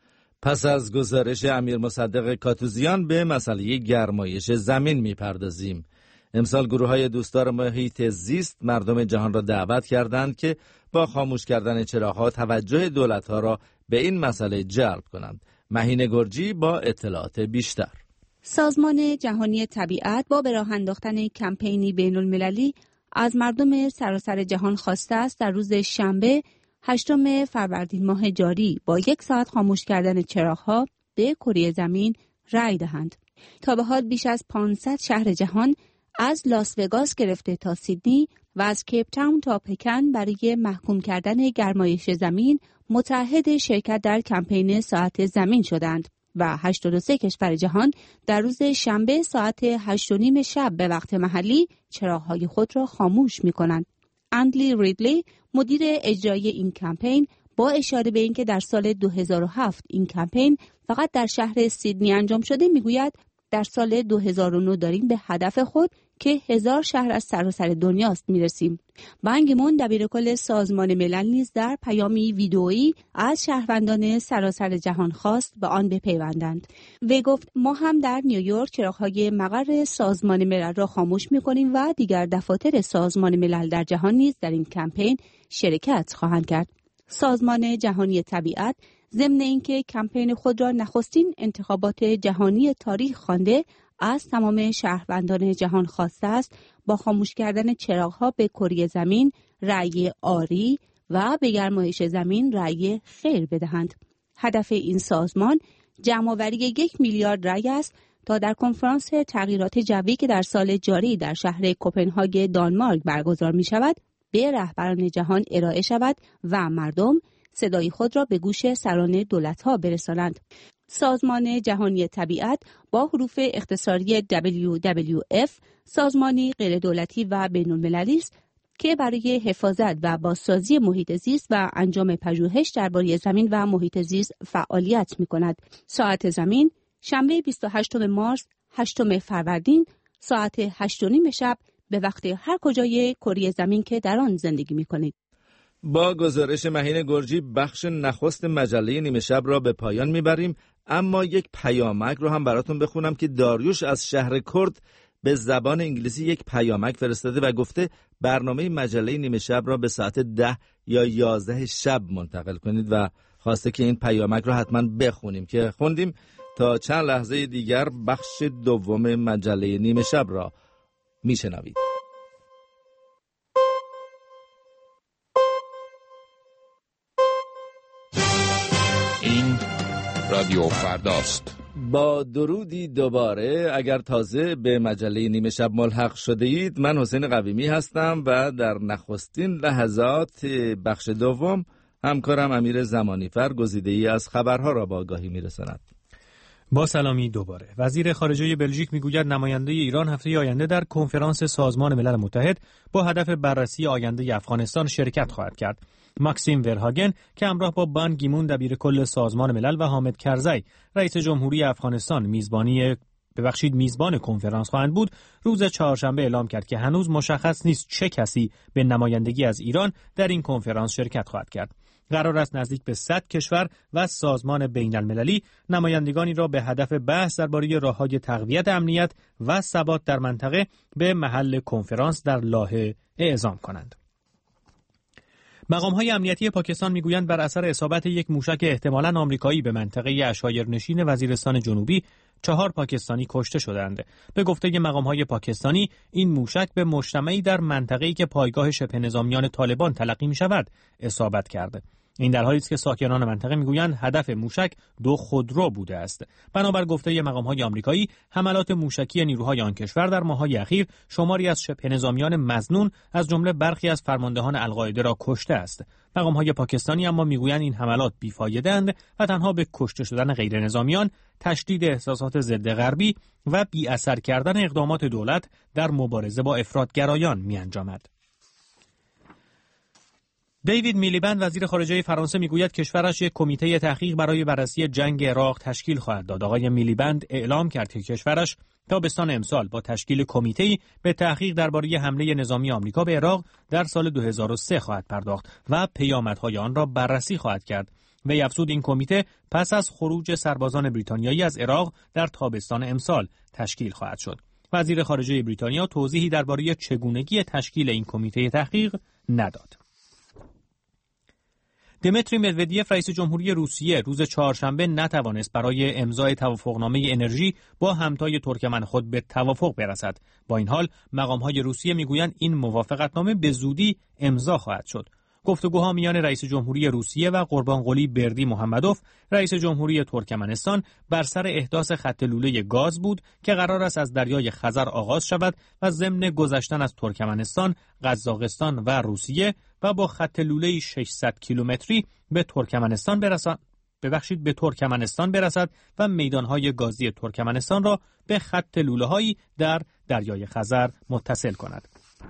پس از گزارش امیر مصدق کاتوزیان به مسئله گرمایش زمین میپردازیم. امسال گروه‌های دوستدار محیط زیست مردم جهان را دعوت کردند که با خاموش کردن چراغ‌ها توجه دولت‌ها را به این مسئله جلب کنند. مهین گرجی با اطلاعات بیشتر. سازمان جهانی طبیعت با به راه انداختن کمپینی بین‌المللی از مردم سراسر جهان خواسته است در روز شنبه هشتم فروردین ماه جاری با یک ساعت خاموش کردن چراغ‌ها به کره زمین رأی دهند. تا به حال بیش از پانصد شهر جهان از لاس وگاس گرفته تا سیدنی و از کیپ تاون تا پکن برای محکوم کردن گرمایش زمین متعهد شرکت در کمپین ساعت زمین شدند و هشتاد و سه کشور جهان در روز شنبه ساعت هشت و نیم شب به وقت محلی چراغ‌های خود را خاموش می‌کنند. اندلی ریدلی مدیر اجرایی این کمپین با اشاره به اینکه در سال دو هزار و هفت این کمپین فقط در شهر سیدنی انجام شده میگوید در سال دو هزار و نه داریم به هدف خود که هزار شهر از سراسر دنیاست میرسیم. بان کی مون دبیرکل سازمان ملل نیز در پیامی ویدئویی از شهروندان سراسر جهان خواست به آن بپیوندند. وی گفت ما هم در نیویورک چراغ‌های مقر سازمان ملل را خاموش می‌کنیم و دیگر دفاتر سازمان ملل در جهان نیز در این کمپین شرکت خواهند کرد. سازمان جهانی طبیعت ضمن اینکه کمپین خود را نخستین انتخابات جهانی تاریخ خوانده، از تمام شهروندان جهان خواسته است با خاموش کردن چراغ‌ها به کره زمین رأی آری و به گرمایش زمین رأی خیر بدهند. هدف این سازمان جمع‌آوری یک میلیارد رأی است تا در کنفرانس تغییرات جوی که در سال جاری در شهر کوپنهاگ دانمارک برگزار می شود به رهبران جهان ارائه شود و مردم صدای خود را به گوش سران دولت‌ها برسانند. سازمان جهانی طبیعت با حروف اختصاری دبلیو دبلیو اف سازمانی غیردولتی و بین‌المللی است که برای حفاظت و بازسازی محیط زیست و انجام پژوهش درباره زمین و محیط زیست فعالیت می‌کند. ساعت زمین شنبه بیست و هشتم مارس هشتم فروردین ساعت هشت و نیم شب به وقت هر کجای کره زمین که در آن زندگی می‌کنید. با گزارش مهین گرجی بخش نخست مجله نیمه شب را به پایان میبریم، اما یک پیامک رو هم براتون بخونم که داریوش از شهر کرد به زبان انگلیسی یک پیامک فرستاده و گفته برنامه مجله نیمه شب را به ساعت ده یا یازده شب منتقل کنید و خواسته که این پیامک رو حتما بخونیم که خوندیم. تا چند لحظه دیگر بخش دوم مجله نیمه شب را میشنوید. این رادیو فرداست. با درودی دوباره. اگر تازه به مجله نیمه شب ملحق شده اید، من حسین قویمی هستم و در نخستین لحظات بخش دوم همکارم امیر زمانیفر گزیده‌ای از خبرها را با آگاهی میرساند. با سلامی دوباره. وزیر خارجه بلژیک میگوید نماینده ایران هفته آینده در کنفرانس سازمان ملل متحد با هدف بررسی آینده افغانستان شرکت خواهد کرد. ماکسیم ورهاگن که همراه با بان گیمون دبیر کل سازمان ملل و حامد کرزی رئیس جمهوری افغانستان میزبانی ببخشید میزبان کنفرانس خواهند بود، روز چهارشنبه اعلام کرد که هنوز مشخص نیست چه کسی به نمایندگی از ایران در این کنفرانس شرکت خواهد کرد. قرار است نزدیک به صد کشور و سازمان بین المللی نمایندگانی را به هدف بحث درباره راه‌های تقویت امنیت و ثبات در منطقه به محل کنفرانس در لاهه اعزام کنند. مقام‌های امنیتی پاکستان میگویند بر اثر اصابت یک موشک احتمالاً آمریکایی به منطقه عشایرنشین وزیرستان جنوبی چهار پاکستانی کشته شدند. به گفته مقام‌های پاکستانی این موشک به مجتمعی در منطقه‌ای که پایگاه شبه نظامیان طالبان تلقی می‌شود اصابت کرده. این در حالی است که ساکنان منطقه میگویند هدف موشک دو خودرو بوده است. بنابر گفته مقام‌های آمریکایی، حملات موشکی نیروهای آن کشور در ماه‌های اخیر شماری از شبه نظامیان مظنون از جمله برخی از فرماندهان القاعده را کشته است. مقام‌های پاکستانی اما میگویند این حملات بی‌فایده‌اند و تنها به کشته شدن غیر نظامیان، تشدید احساسات ضد غربی و بی‌اثر کردن اقدامات دولت در مبارزه با افراط‌گرایان می‌انجامد. دیوید میلیبند وزیر خارجه فرانسه میگوید کشورش یک کمیته تحقیق برای بررسی جنگ عراق تشکیل خواهد داد. آقای میلیبند اعلام کرد که کشورش تابستان امسال با تشکیل کمیته‌ای به تحقیق درباره حمله نظامی آمریکا به عراق در سال دو هزار و سه خواهد پرداخت و پیامدهای آن را بررسی خواهد کرد. وی افزود این کمیته پس از خروج سربازان بریتانیایی از عراق در تابستان امسال تشکیل خواهد شد. وزیر خارجه بریتانیا توضیحی درباره چگونگی تشکیل این کمیته تحقیق نداد. دمیتری مدودیف رئیس جمهوری روسیه روز چهارشنبه نتوانست برای امضای توافقنامه انرژی با همتای ترکمن خود به توافق برسد. با این حال مقام‌های روسیه میگویند این موافقتنامه به زودی امضا خواهد شد. گفتگوها میان رئیس جمهوری روسیه و قربانقلی بردی محمدوف رئیس جمهوری ترکمنستان بر سر احداث خط لوله گاز بود که قرار است از دریای خزر آغاز شود و ضمن گذشتن از ترکمنستان، قزاقستان و روسیه و با خط لوله ششصد کیلومتری به ترکمنستان برسد ببخشید به ترکمنستان برسد و میدانهای گازی ترکمنستان را به خط لوله‌هایی در دریای خزر متصل کند.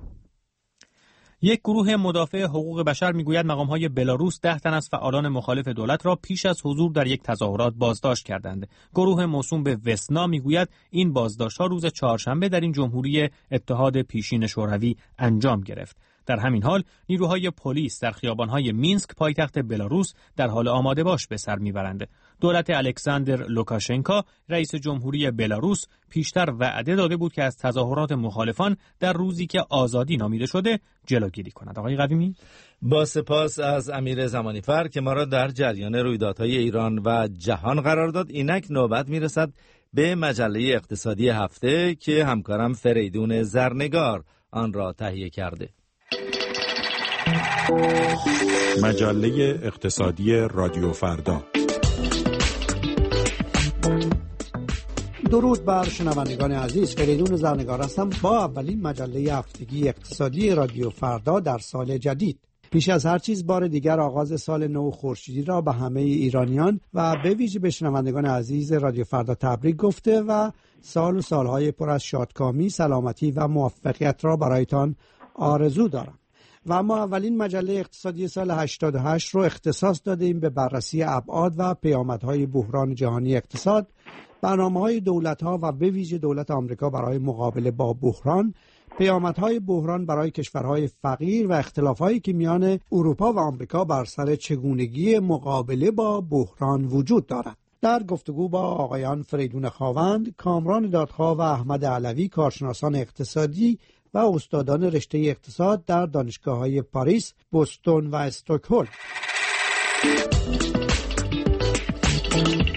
یک گروه مدافع حقوق بشر میگوید مقام‌های بلاروس ده تن از فعالان مخالف دولت را پیش از حضور در یک تظاهرات بازداشت کردند. گروه موسوم به وسنا میگوید این بازداشت‌ها روز چهارشنبه در این جمهوری اتحاد پیشین شوروی انجام گرفت. در همین حال نیروهای پلیس در خیابان‌های مینسک پایتخت بلاروس در حال آماده باش به سر میبرند. دولت الکساندر لوکاشنکا رئیس جمهوری بلاروس پیشتر وعده داده بود که از تظاهرات مخالفان در روزی که آزادی نامیده شده جلوگیری کند. آقای قویمی، با سپاس از امیر زمانیفر که ما را در جریان رویدادهای ایران و جهان قرار داد. اینک نوبت میرسد به مجله اقتصادی هفته که همکارم فریدون زرنگار آن را تهیه کرده. مجله اقتصادی رادیو فردا. درود بر شنوندگان عزیز، فریدون زرنگار هستم با اولین مجله هفتگی اقتصادی رادیو فردا در سال جدید. پیش از هر چیز بار دیگر آغاز سال نو خورشیدی را به همه ایرانیان و به ویژه به شنوندگان عزیز رادیو فردا تبریک گفته و سال و سالهای پر از شادکامی، سلامتی و موفقیت را برایتان آرزو دارم. و ما اولین مجله اقتصادی سال هشتاد و هشت رو اختصاص دادیم به بررسی ابعاد و پیامدهای بحران جهانی اقتصاد، برنامه‌های دولت‌ها و به ویژه دولت آمریکا برای مقابله با بحران، پیامدهای بحران برای کشورهای فقیر و اختلافایی که میان اروپا و آمریکا بر سر چگونگی مقابله با بحران وجود دارد. در گفتگو با آقایان فریدون خاوند، کامران دادخواه و احمد علوی، کارشناسان اقتصادی و استادان رشته اقتصاد در دانشگاه‌های پاریس، بوستون و استکهلم.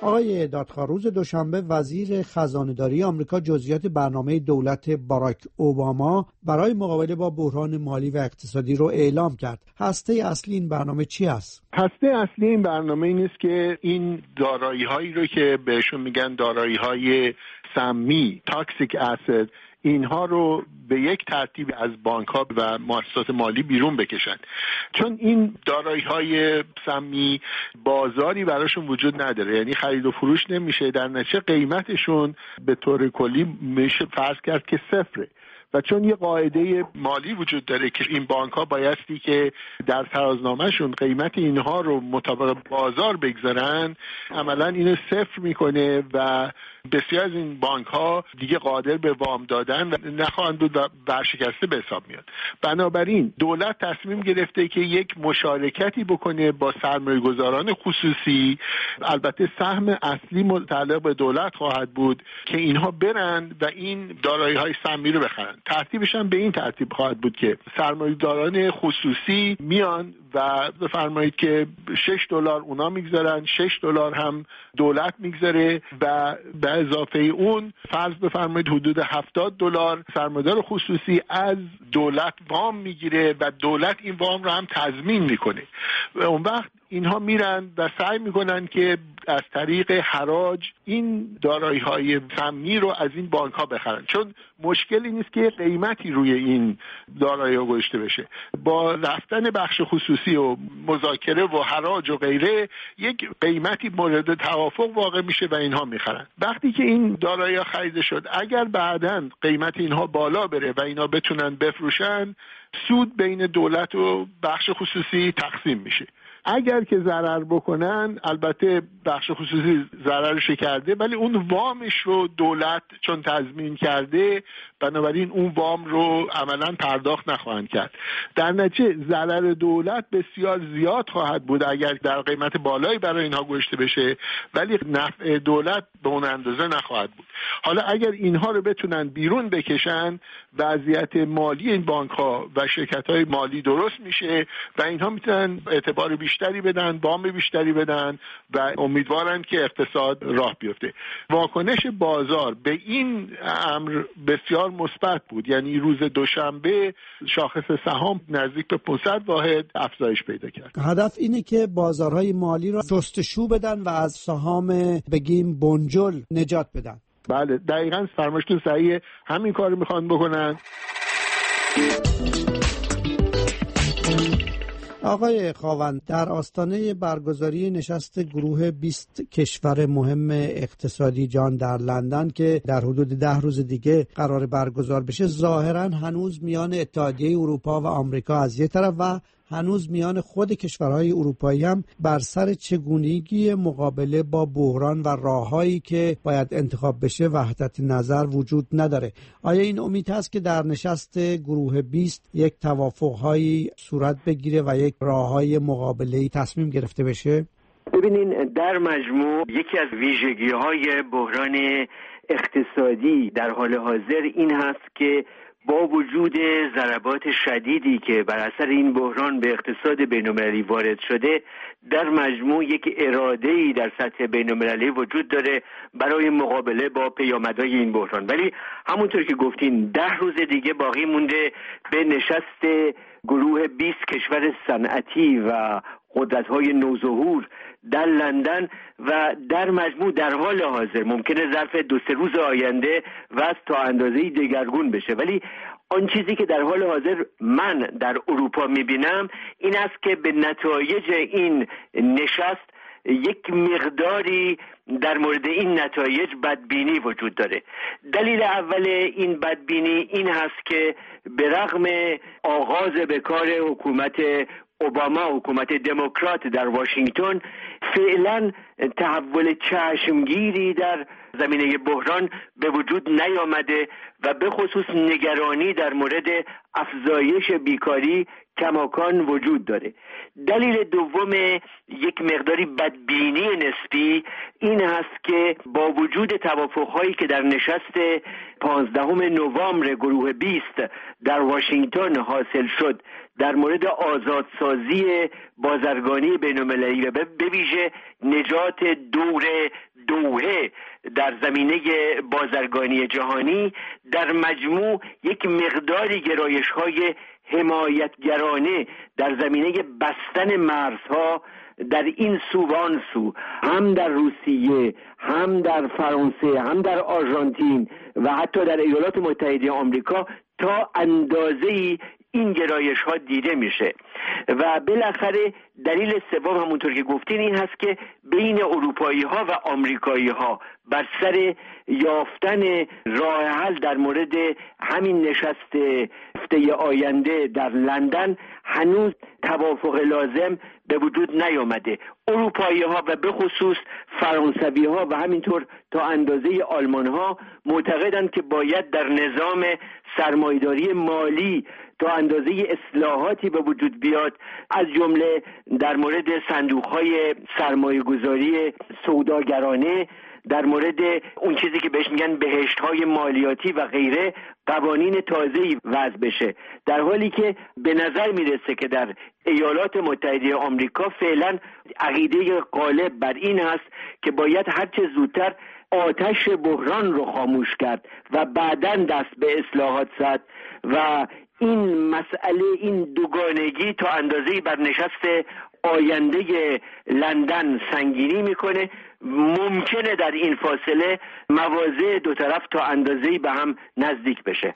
آقای دادخواه، روز دوشنبه وزیر خزانه‌داری آمریکا جزئیات برنامه دولت باراک اوباما برای مقابله با بحران مالی و اقتصادی رو اعلام کرد. هسته اصلی این برنامه چی است؟ هسته اصلی این برنامه این است که این دارایی‌هایی رو که بهشون میگن دارایی‌های سمی، تاکسیک اسید، اینها رو به یک ترتیب از بانک‌ها و مؤسسات مالی بیرون بکشن، چون این دارایی‌های سمی بازاری براشون وجود نداره، یعنی خرید و فروش نمیشه، در نتیجه قیمتشون به طور کلی میشه فرض کرد که صفره. و چون یه قاعده مالی وجود داره که این بانک‌ها بایستی که در ترازنامه‌شون قیمت اینها رو مطابق بازار بگذارن، عملاً اینو صفر میکنه و بسیار از این بانک‌ها دیگه قادر به وام دادن و نخواهند بود و ورشکسته به حساب میاد. بنابراین دولت تصمیم گرفته که یک مشارکتی بکنه با سرمایه‌گذاران خصوصی، البته سهم اصلی متعلق به دولت خواهد بود که اینها برن و این دارایی‌های سمی رو بخرن. ترتیبش هم به این ترتیب خواهد بود که سرمایه‌داران خصوصی میان و بفرمایید که شش دلار اونا میگذارن، شش دلار هم دولت میگذاره و به اضافه اون فرض بفرمایید حدود هفتاد دلار سرمایه‌دار خصوصی از دولت وام میگیره و دولت این وام رو هم تضمین میکنه. و اون وقت اینها میرن و سعی میکنن که از طریق حراج این دارایی‌های سمی رو از این بانک‌ها بخرن، چون مشکلی نیست که قیمتی روی این دارایی‌ها گذاشته بشه. با رفتن بخش خصوصی و مذاکره و حراج و غیره یک قیمتی مورد توافق واقع میشه و اینها میخرن. وقتی که این دارایی‌ها خریده شد، اگر بعداً قیمت اینها بالا بره و اینا بتونن بفروشن، سود بین دولت و بخش خصوصی تقسیم میشه. اگر که ضرر بکنن، البته بخش خصوصی ضررش کرده ولی اون وامش رو دولت چون تضمین کرده، بنابراین اون وام رو عملا پرداخت نخواهند کرد. در نتیجه ضرر دولت بسیار زیاد خواهد بود اگر در قیمت بالایی برای اینها گذاشته بشه، ولی نفع دولت به اون اندازه نخواهد بود. حالا اگر اینها رو بتونن بیرون بکشن، وضعیت مالی این بانک ها و شرکت های مالی درست میشه و اینها میتونن اعتبار بیشتری بدن، وام بیشتری بدن و امیدوارن که اقتصاد راه بیفته. واکنش بازار به این امر بسیار مثبت بود، یعنی روز دوشنبه شاخص سهام نزدیک به پانصد واحد افزایش پیدا کرد. هدف اینه که بازارهای مالی را جستجو بدن و از سهام بگیم بنجل نجات بدن. بله دقیقاً فرمایشتون صحیحه، همین کار رو میخوان بکنن. آقای خاوند، در آستانه برگزاری نشست گروه بیست کشور مهم اقتصادی جهان در لندن که در حدود ده روز دیگه قرار برگزار بشه، ظاهراً هنوز میان اتحادیه اروپا و آمریکا از یک طرف و هنوز میان خود کشورهای اروپایی هم بر سر چگونگی مقابله با بحران و راههایی که باید انتخاب بشه وحدت نظر وجود نداره. آیا این امید هست که در نشست گروه بیست یک توافقهایی صورت بگیره و یک راههای مقابله‌ای تصمیم گرفته بشه؟ ببینین، در مجموع یکی از ویژگی‌های بحران اقتصادی در حال حاضر این هست که با وجود ضربات شدیدی که بر اثر این بحران به اقتصاد بین‌المللی وارد شده، در مجموع یک اراده‌ای در سطح بین‌المللی وجود داره برای مقابله با پیامدهای این بحران. ولی همونطور که گفتین، ده روز دیگه باقی مونده به نشست گروه بیست کشور صنعتی و قدرت‌های نوظهور در لندن و در مجموع در حال حاضر ممکنه ظرف دو سه روز آینده وضع تا اندازه‌ای دگرگون بشه. ولی آن چیزی که در حال حاضر من در اروپا می‌بینم این است که به نتایج این نشست یک مقداری در مورد این نتایج بدبینی وجود داره. دلیل اول این بدبینی این هست که به رغم آغاز به کار حکومت اوباما، حکومت دموکرات در واشنگتن، فعلا تحول چشمگیری در زمینه بحران به وجود نیامده و به خصوص نگرانی در مورد افزایش بیکاری کماکان وجود داره. دلیل دوم یک مقداری بدبینی نسبی این هست که با وجود توافقهایی که در نشست پانزدهم نوامبر گروه بیست در واشنگتن حاصل شد در مورد آزادسازی بازرگانی بین‌المللی و به ویژه نجات دور دوحه در زمینه بازرگانی جهانی در مجموع یک مقداری گرایش‌های حمایتگرانه در زمینه بستن مرزها در این سو و آن سو، هم در روسیه، هم در فرانسه، هم در آرژانتین و حتی در ایالات متحده آمریکا تا اندازه‌ای این گرایش ها دیده میشه. و بالاخره دلیل سوم همونطور که گفتین این هست که بین اروپایی ها و آمریکایی ها بر سر یافتن راه حل در مورد همین نشست هفته آینده در لندن هنوز توافق لازم به وجود نیامده. اروپایی ها و به خصوص فرانسوی ها و همینطور تا اندازه آلمان ها معتقدند که باید در نظام سرمایه‌داری مالی تا اندازه اصلاحاتی به وجود بیاد، از جمله در مورد صندوق‌های سرمایه‌گذاری سوداگرانه، در مورد اون چیزی که بهش میگن بهشت‌های مالیاتی و غیره قوانین تازه‌ای وضع بشه، در حالی که به نظر میرسه که در ایالات متحده آمریکا فعلا عقیده غالب بر این هست که باید هرچه زودتر آتش بحران رو خاموش کرد و بعداً دست به اصلاحات زد و این مسئله، این دوگانگی تا اندازه‌ای بر نشست آینده لندن سنگینی میکنه. ممکنه در این فاصله مواضع دو طرف تا اندازه‌ای به هم نزدیک بشه.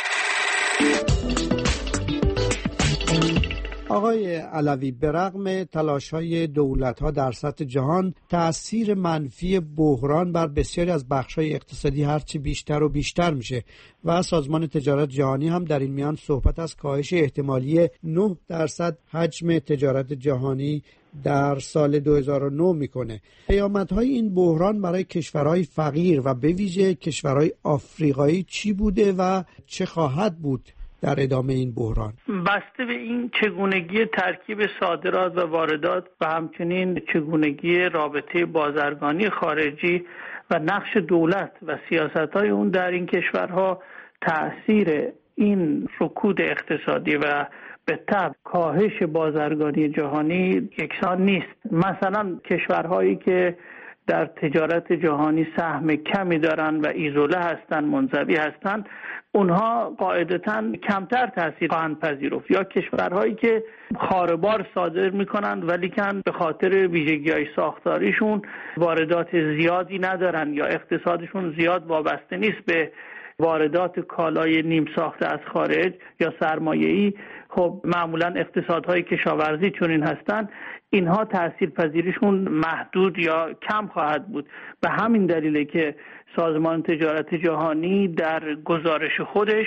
آقای علوی، به رغم تلاش‌های دولت‌ها در سطح جهان، تأثیر منفی بحران بر بسیاری از بخش‌های اقتصادی هرچی بیشتر و بیشتر میشه و سازمان تجارت جهانی هم در این میان صحبت از کاهش احتمالی نه درصد حجم تجارت جهانی در سال دو هزار و نه میکنه. پیامدهای این بحران برای کشورهای فقیر و به ویژه کشورهای آفریقایی چی بوده و چه خواهد بود در ادامه این بحران؟ بسته به این چگونگی ترکیب صادرات و واردات و همچنین چگونگی رابطه بازرگانی خارجی و نقش دولت و سیاست‌های اون در این کشورها، تأثیر این رکود اقتصادی و به طبع کاهش بازرگانی جهانی یکسان نیست. مثلا کشورهایی که در تجارت جهانی سهم کمی دارن و ایزوله هستن، منزوی هستن، اونها قاعدتاً کمتر تاثیر خواهند پذیرفت، یا کشورهایی که خاربار صادر میکنند ولی کن به خاطر ویژگی‌های ساختاریشون واردات زیادی ندارن یا اقتصادشون زیاد وابسته نیست به واردات کالای نیم ساخته از خارج یا سرمایه‌ای. خب معمولاً اقتصادهای کشاورزی چون این هستن، اینها تأثیر پذیریشون محدود یا کم خواهد بود. به همین دلیله که سازمان تجارت جهانی در گزارش خودش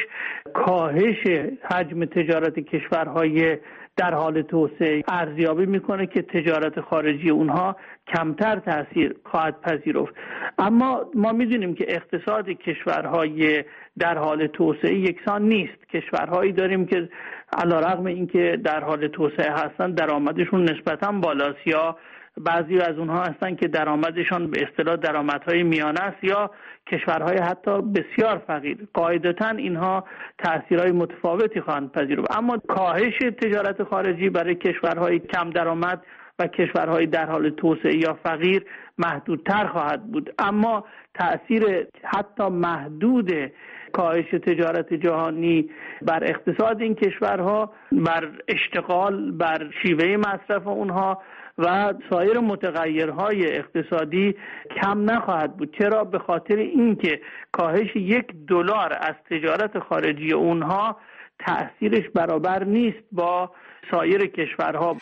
کاهش حجم تجارت کشورهای در حال توسعه ارزیابی میکنه که تجارت خارجی اونها کمتر تأثیر خواهد پذیرفت. اما ما میدونیم که اقتصاد کشورهای در حال توسعه یکسان نیست. کشورهایی داریم که علیرغم اینکه در حال توسعه هستن درآمدشون نسبتاً بالاست، یا بعضی از اونها هستن که درآمدشان به اصطلاح درآمدهای میانه است، یا کشورهای حتی بسیار فقیر. قاعدتاً اینها تأثیرهای متفاوتی خواهند پذیرفت. اما کاهش تجارت خارجی برای کشورهای کم درآمد و کشورهای در حال توسعه یا فقیر محدودتر خواهد بود. اما تأثیر حتی محدود کاهش تجارت جهانی بر اقتصاد این کشورها، بر اشتغال، بر شیوه مصرف اونها و سایر متغیرهای اقتصادی کم نخواهد بود. چرا؟ به خاطر اینکه کاهش یک دلار از تجارت خارجی اونها تأثیرش برابر نیست با سایر کشورها.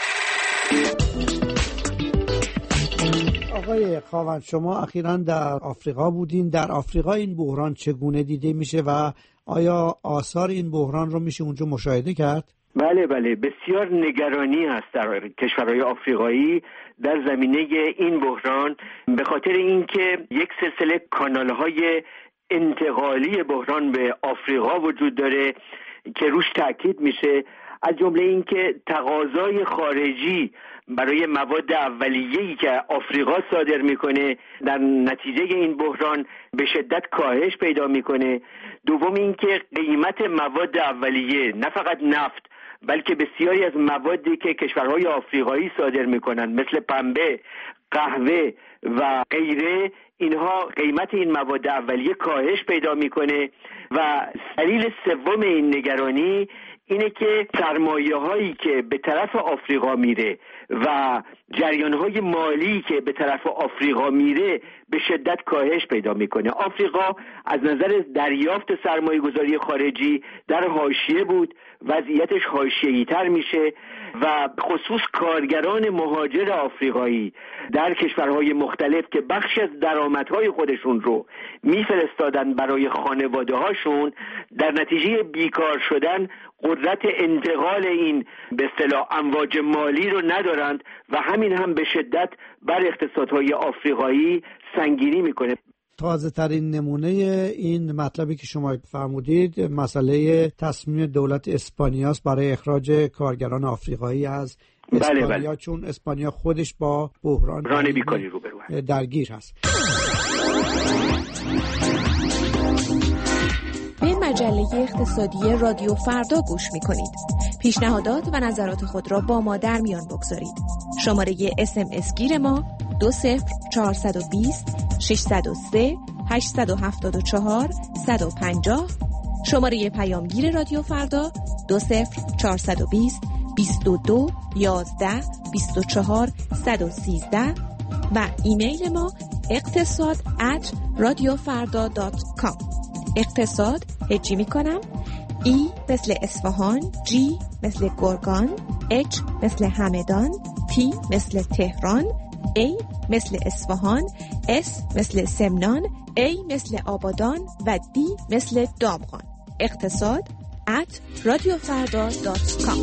آقای خاوند، شما اخیراً در آفریقا بودین. در آفریقا این بحران چگونه دیده میشه و آیا آثار این بحران رو میشه اونجا مشاهده کرد؟ بله بله، بسیار نگرانی هست در کشورهای آفریقایی در زمینه این بحران، به خاطر اینکه یک سلسله کانال‌های انتقالی بحران به آفریقا وجود داره که روش تاکید میشه، از جمله اینکه تقاضای خارجی برای مواد اولیه‌ای که آفریقا صادر میکنه در نتیجه این بحران به شدت کاهش پیدا میکنه. دوم اینکه قیمت مواد اولیه، نه فقط نفت بلکه بسیاری از موادی که کشورهای آفریقایی صادر میکنن مثل پنبه، قهوه و غیره، اینها قیمت این مواد اولیه کاهش پیدا میکنه. و دلیل سوم این نگرانی اینه که سرمایه هایی که به طرف آفریقا میره و جریان های مالی که به طرف آفریقا میره به شدت کاهش پیدا میکنه. آفریقا از نظر دریافت سرمایه گذاری خارجی در حاشیه بود، وضعیتش حاشیه‌ای تر میشه و خصوص کارگران مهاجر آفریقایی در کشورهای مختلف که بخش از درآمدهای خودشون رو میفرستادن برای خانواده هاشون، در نتیجه بیکار شدن قدرت انتقال این به اصطلاح امواج مالی رو ندارند و همین هم به شدت بر اقتصادهای آفریقایی سنگینی میکنه. تازه ترین نمونه این مطلبی که شما فرمودید مسئله تصمیم دولت اسپانیاست برای اخراج کارگران آفریقایی از اسپانیا. بله بله. چون اسپانیا خودش با بحران بیکاری روبرو درگیر هست. به مجله اقتصادی رادیو فردا گوش می کنید. پیشنهادات و نظرات خود را با ما در میان بگذارید. شماره اس ام اس گیر ما دو صفر چهارصد و بیست ششصد و سه هشتصد و هفتاد و چهار صد و پنجاه. شماره پیامگیر رادیو فردا دو صفر چهارصد و بیست بیست و دو یازده بیست و چهار صد و سیزده و ایمیل ما اقتصاد ات رادیو فردا دات کام. اقتصاد هجی می کنم. ای مثل اصفهان، جی مثل گرگان، اچ مثل همدان، تی مثل تهران، ای مثل اصفهان، اس مثل سمنان، ای مثل آبادان و دی مثل دامغان. اقتصاد ات رادیو فردا دات کام.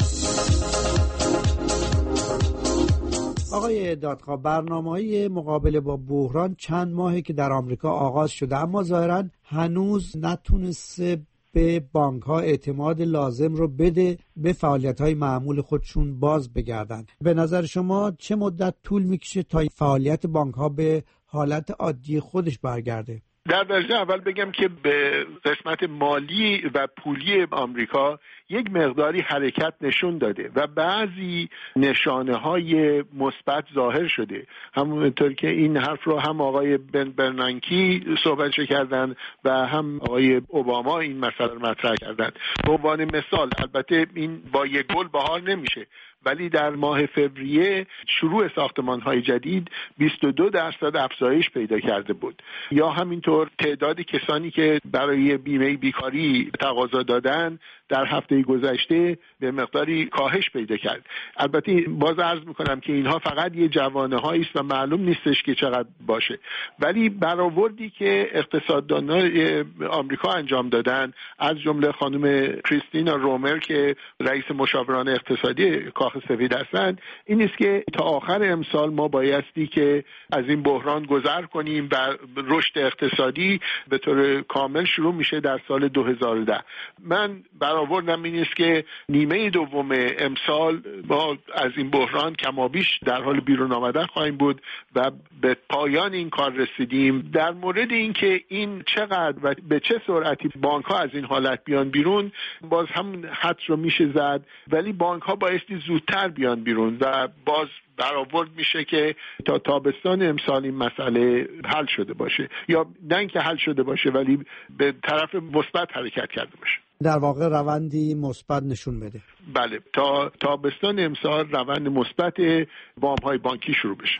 آقای دادخواه، برنامه‌های مقابله با بحران چند ماهه که در آمریکا آغاز شده، اما ظاهراً هنوز نتونسته به بانک‌ها اعتماد لازم رو بده به فعالیت‌های معمول خودشون باز بگردن. به نظر شما چه مدت طول میکشه تا فعالیت بانک‌ها به حالت عادی خودش برگرده؟ در درجه اول بگم که به قسمت مالی و پولی آمریکا یک مقداری حرکت نشون داده و بعضی نشانه های مثبت ظاهر شده. همونطور که این حرف رو هم آقای بن برنانکی صحبتش کردن و هم آقای اوباما این مسئله رو مطرح کردن. به عنوان مثال، البته این با یک گل بهار نمیشه، ولی در ماه فوریه شروع ساختمان‌های جدید بیست و دو درصد افزایش پیدا کرده بود. یا همینطور تعداد کسانی که برای بیمه بیکاری تقاضا دادن در هفته گذشته به مقداری کاهش پیدا کرد. البته باز عرض میکنم که اینها فقط یه جوانه هایی است و معلوم نیستش که چقدر باشه، ولی برآوردی که اقتصاددانای آمریکا انجام دادن، از جمله خانم کریستینا رومر که رئیس مشاوران اقتصادی کاخ سفید هستند، این است که تا آخر امسال ما بایستی که از این بحران گذر کنیم و رشد اقتصادی به طور کامل شروع میشه در سال دو هزار و ده. من برآوردم این است که نیمه دوم امسال ما از این بحران کمابیش در حال بیرون آمدن خواهیم بود و به پایان این کار رسیدیم. در مورد اینکه این چقدر و به چه سرعتی بانک ها از این حالت بیان بیرون، باز هم حد رو میشه زد، ولی بانک ها بایستی زودتر بیان بیرون و باز برآورد میشه که تا تابستان امسال این مسئله حل شده باشه، یا نه اینکه حل شده باشه ولی به طرف مثبت حرکت کرده باشه. در واقع روندی مثبت نشون بده. بله، تا تابستان امسال روند مثبت وام‌های بانکی شروع بشه.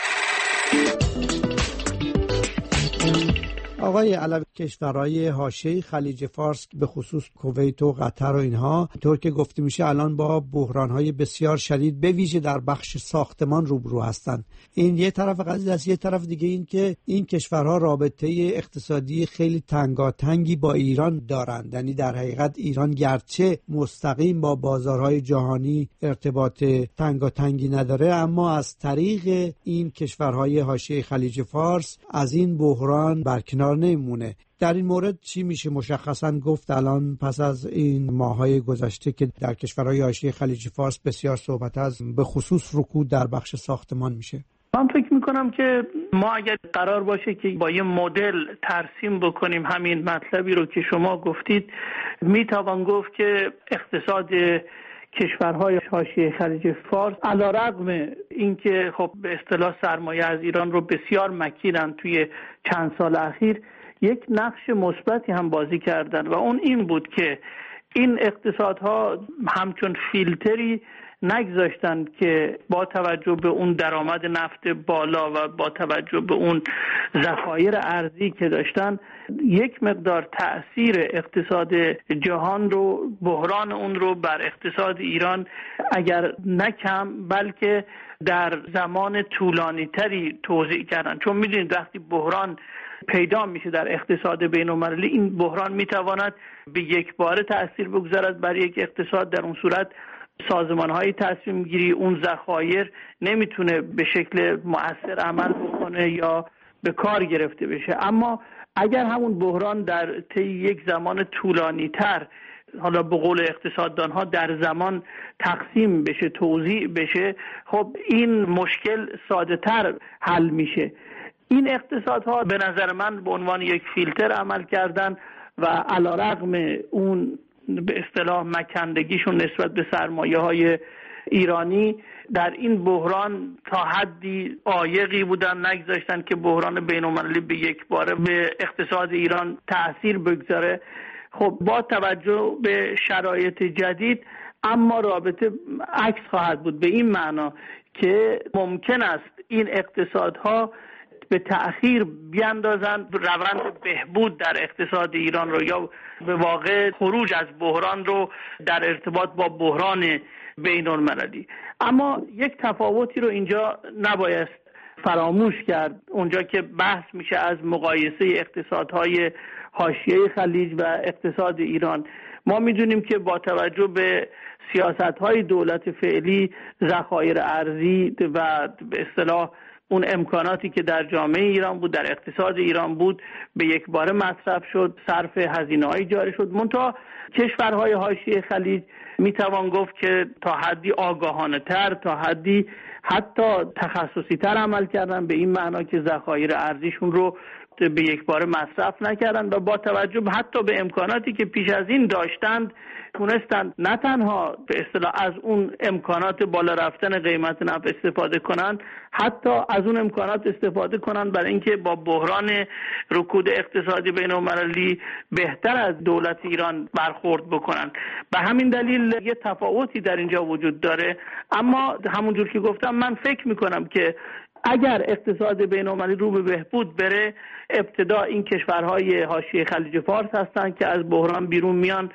آقای علوی، کشورهای حاشیه خلیج فارس به خصوص کویت و قطر و اینها طور که گفته میشه الان با بحرانهای بسیار شدید به ویژه در بخش ساختمان روبرو هستند. این یه طرف قضیه است. یه طرف دیگه این که این کشورها رابطه اقتصادی خیلی تنگاتنگی با ایران دارند. یعنی در حقیقت ایران گرچه مستقیم با بازارهای جهانی ارتباط تنگاتنگی نداره، اما از طریق این کشورهای حاشیه خلیج فارس از این بحران برکنار نمیمونه. در این مورد چی میشه مشخصا گفت الان پس از این ماهای گذشته که در کشورهای حاشیه خلیج فارس بسیار صحبت از به خصوص رکود در بخش ساختمان میشه؟ من فکر میکنم که ما اگر قرار باشه که با یه مدل ترسیم بکنیم همین مطلبی رو که شما گفتید، میتوان گفت که اقتصاد کشورهای حاشیه خلیج فارس علیرغم اینکه خب به اصطلاح سرمایه از ایران رو بسیار مکیدن توی چند سال اخیر، یک نقش مثبتی هم بازی کردن و اون این بود که این اقتصادها همچون فیلتری نگذاشتن که با توجه به اون درآمد نفت بالا و با توجه به اون ذخایر ارزی که داشتن یک مقدار تأثیر اقتصاد جهان رو، بحران اون رو بر اقتصاد ایران اگر نه کم بلکه در زمان طولانی تری توزیع کردن. چون میدونید وقتی بحران پیدا میشه در اقتصاد بین‌المللی، این بحران میتواند به یک باره تأثیر بگذارد بر یک اقتصاد. در اون صورت سازمان‌های تصمیم گیری اون ذخایر نمیتونه به شکل مؤثر عمل بکنه یا به کار گرفته بشه. اما اگر همون بحران در طی یک زمان طولانی تر، حالا به قول اقتصاددان‌ها در زمان تقسیم بشه، توزیع بشه، خب این مشکل ساده تر حل میشه. این اقتصادها به نظر من به عنوان یک فیلتر عمل کردن و علیرغم اون به اصطلاح مکندگیشون نسبت به سرمایه‌های ایرانی در این بحران تا حدی عایقی بودن، نگذاشتن که بحران بین‌المللی به یک باره به اقتصاد ایران تأثیر بگذاره. خب با توجه به شرایط جدید اما رابطه عکس خواهد بود، به این معنا که ممکن است این اقتصادها به تأخیر بیاندازند روند بهبود در اقتصاد ایران رو، یا به واقع خروج از بحران رو در ارتباط با بحران بین المللی. اما یک تفاوتی رو اینجا نباید فراموش کرد، اونجا که بحث میشه از مقایسه اقتصادهای حاشیه خلیج و اقتصاد ایران. ما میدونیم که با توجه به سیاست‌های دولت فعلی ذخایر ارزی و به اصطلاح اون امکاناتی که در جامعه ایران بود، در اقتصاد ایران بود، به یک باره مصرف شد، صرف هزینه‌های جاری شد. منتها کشورهای حاشیه خلیج میتوان گفت که تا حدی آگاهانه تر، تا حدی حتی تخصصی تر عمل کردن، به این معنا که ذخایر ارزیشون رو به یک باره مصرف نکردن و با توجه حتی به امکاناتی که پیش از این داشتند تونستند نه تنها به اصطلاح از اون امکانات بالا رفتن قیمت نفت استفاده کنن، حتی از اون امکانات استفاده کنن برای اینکه با بحران رکود اقتصادی بین‌المللی بهتر از دولت ایران برخورد بکنن. به همین دلیل یه تفاوتی در اینجا وجود داره. اما همونجور که گفتم من فکر میکنم که اگر اقتصاد بین‌المللی رو به بهبود بره، ابتدا این کشورهای حاشیه خلیج فارس هستند که از بحران بیرون میان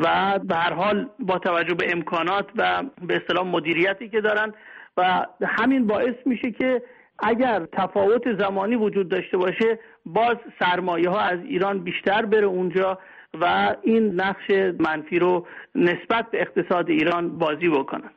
و به هر حال با توجه به امکانات و به اصطلاح مدیریتی که دارن، و همین باعث میشه که اگر تفاوت زمانی وجود داشته باشه باز سرمایه ها از ایران بیشتر بره اونجا و این نقش منفی رو نسبت به اقتصاد ایران بازی بکنند.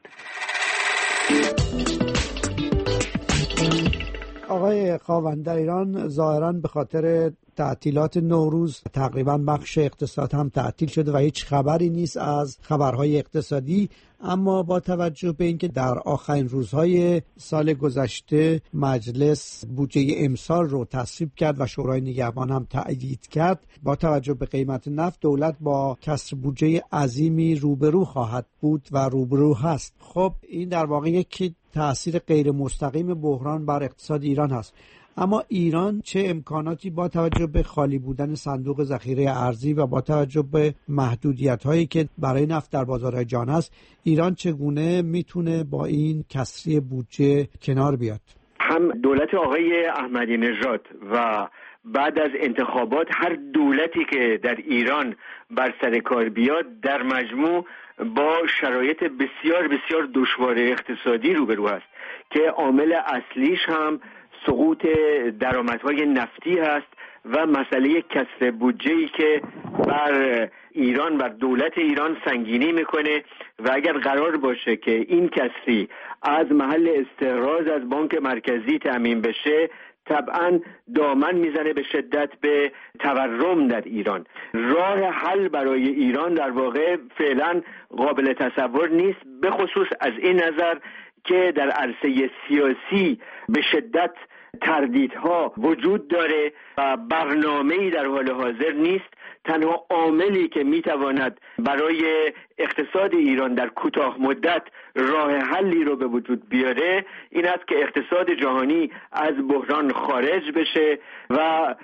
آقای خاوند، در ایران ظاهراً به خاطر تعطیلات نوروز تقریباً بخش اقتصاد هم تعطیل شده و هیچ خبری نیست از خبرهای اقتصادی. اما با توجه به اینکه در آخرین روزهای سال گذشته مجلس بودجه امسال رو تصویب کرد و شورای نگهبان هم تأیید کرد، با توجه به قیمت نفت دولت با کسر بودجه عظیمی روبرو خواهد بود و روبرو هست. خب این در واقع یک تأثیر غیر مستقیم بحران بر اقتصاد ایران هست. اما ایران چه امکاناتی با توجه به خالی بودن صندوق ذخیره ارزی و با توجه به محدودیت هایی که برای نفت در بازارهای جهان هست، ایران چگونه میتونه با این کسری بودجه کنار بیاد؟ هم دولت آقای احمدی نژاد و بعد از انتخابات هر دولتی که در ایران بر سر کار بیاد در مجموع با شرایط بسیار بسیار دشوار اقتصادی روبرو است که عامل اصلیش هم سقوط درآمدهای نفتی هست و مسئله کسر بودجه‌ای که بر ایران، بر دولت ایران سنگینی میکنه و اگر قرار باشه که این کسری از محل استقراض از بانک مرکزی تامین بشه، طبعا دامن میزنه به شدت به تورم در ایران. راه حل برای ایران در واقع فعلا قابل تصور نیست، به خصوص از این نظر که در عرصه سیاسی به شدت تردیدها وجود داره و برنامه‌ای در حال حاضر نیست تنها عاملی که میتواند برای اقتصاد ایران در کوتاه مدت راه حلی رو به وجود بیاره این است که اقتصاد جهانی از بحران خارج بشه و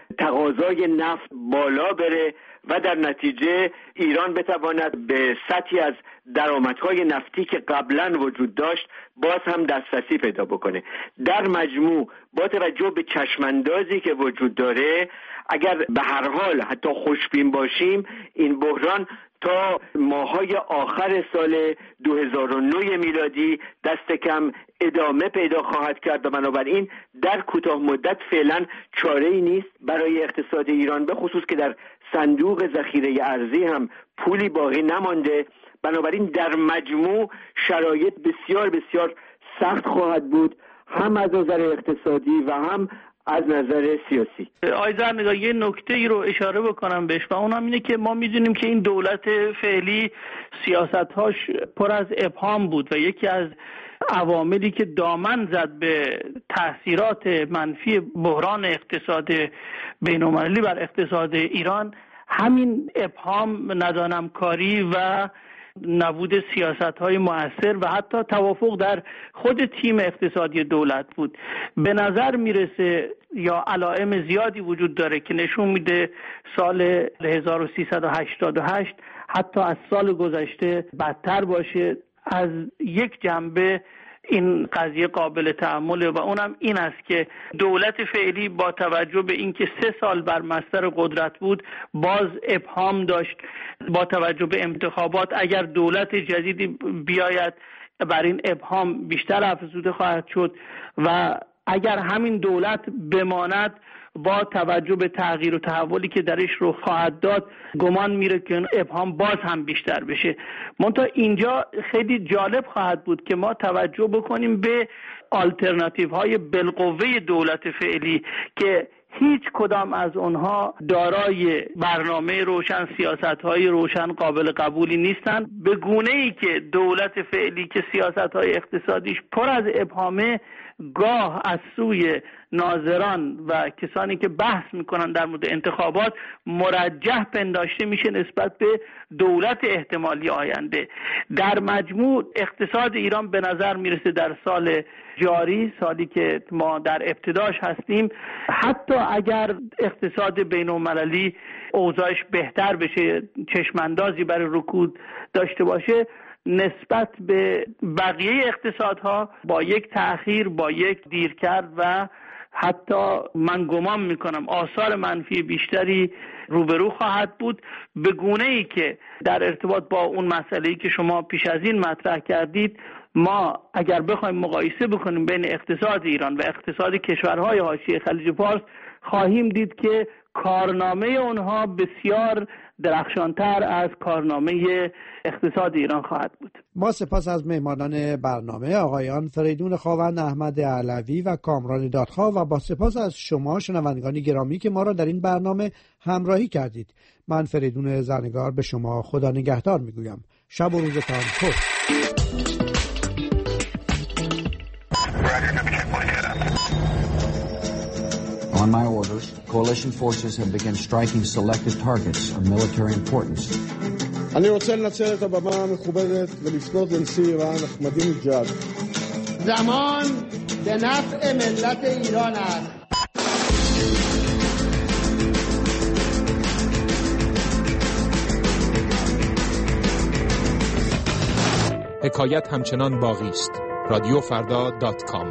تقاضای نفت بالا بره و در نتیجه ایران بتواند به سطحی از درآمدهای نفتی که قبلا وجود داشت باز هم دسترسی پیدا بکنه. در مجموع با توجه به چشماندازی که وجود داره اگر به هر حال حتی خوشبین باشیم این بحران تا ماهای آخر سال دو هزار و نه میلادی دست کم ادامه پیدا خواهد کرد و بنابراین در کوتاه مدت فعلا چاره‌ای نیست برای اقتصاد ایران، به خصوص که در صندوق ذخیره ارزی هم پولی باقی نمانده. بنابراین در مجموع شرایط بسیار بسیار سخت خواهد بود، هم از نظر اقتصادی و هم از نظر سیاسی. آقای زرنگار یه نکته ای رو اشاره بکنم بهش و اونم اینه که ما میدونیم که این دولت فعلی سیاست‌هاش پر از ابهام بود و یکی از عواملی که دامن زد به تاثیرات منفی بحران اقتصاد بین‌المللی بر اقتصاد ایران همین ابهام، ندانمکاری و نبود سیاست‌های مؤثر و حتی توافق در خود تیم اقتصادی دولت بود. به نظر میرسه یا علائم زیادی وجود داره که نشون میده سال هزار و سیصد و هشتاد و هشت حتی از سال گذشته بدتر باشه. از یک جنبه این قضیه قابل تأمله و اونم این است که دولت فعلی با توجه به اینکه سه سال بر مصدر قدرت بود باز ابهام داشت. با توجه به انتخابات اگر دولت جدیدی بیاید بر این ابهام بیشتر افزوده خواهد شد و اگر همین دولت بماند با توجه به تغییر و تحولی که درش رو خواهد داد گمان میره که ابهام باز هم بیشتر بشه. منتها اینجا خیلی جالب خواهد بود که ما توجه بکنیم به آلترناتیو های بالقوه دولت فعلی که هیچ کدام از اونها دارای برنامه روشن، سیاست‌های روشن قابل قبولی نیستند، به گونه‌ای که دولت فعلی که سیاست‌های اقتصادیش پر از ابهامه گاه از سوی ناظران و کسانی که بحث میکنن در مورد انتخابات مرجح پنداشته میشه نسبت به دولت احتمالی آینده. در مجموع اقتصاد ایران به نظر میرسه در سال جاری، سالی که ما در ابتداش هستیم، حتی اگر اقتصاد بین‌المللی اوضاعش بهتر بشه، چشماندازی برای رکود داشته باشه، نسبت به بقیه اقتصادها با یک تأخیر، با یک دیرکرد و حتی من گمان میکنم آثار منفی بیشتری روبرو خواهد بود، به گونه‌ای که در ارتباط با اون مسئله‌ای که شما پیش از این مطرح کردید ما اگر بخوایم مقایسه بکنیم بین اقتصاد ایران و اقتصاد کشورهای حاشیه خلیج فارس خواهیم دید که کارنامه اونها بسیار درخشانتر از کارنامه اقتصاد ایران خواهد بود. ما سپاس از مهمانان برنامه آقایان فریدون خاوند، احمد علوی و کامران دادخواه و با سپاس از شما شنوندگان گرامی که ما را در این برنامه همراهی کردید. من فریدون زرنگار به شما خدا نگهدار میگویم. شب و روزتان خوش. On my orders, coalition forces have begun striking selected targets of military importance. אני רוצה לנצל את הבמה המכובדת ולפנות לנשיא איראן אחמדינג'אד. زمان به نفع ملت ایران است. حکایت همچنان باقی است. رادیو فردا دات کام.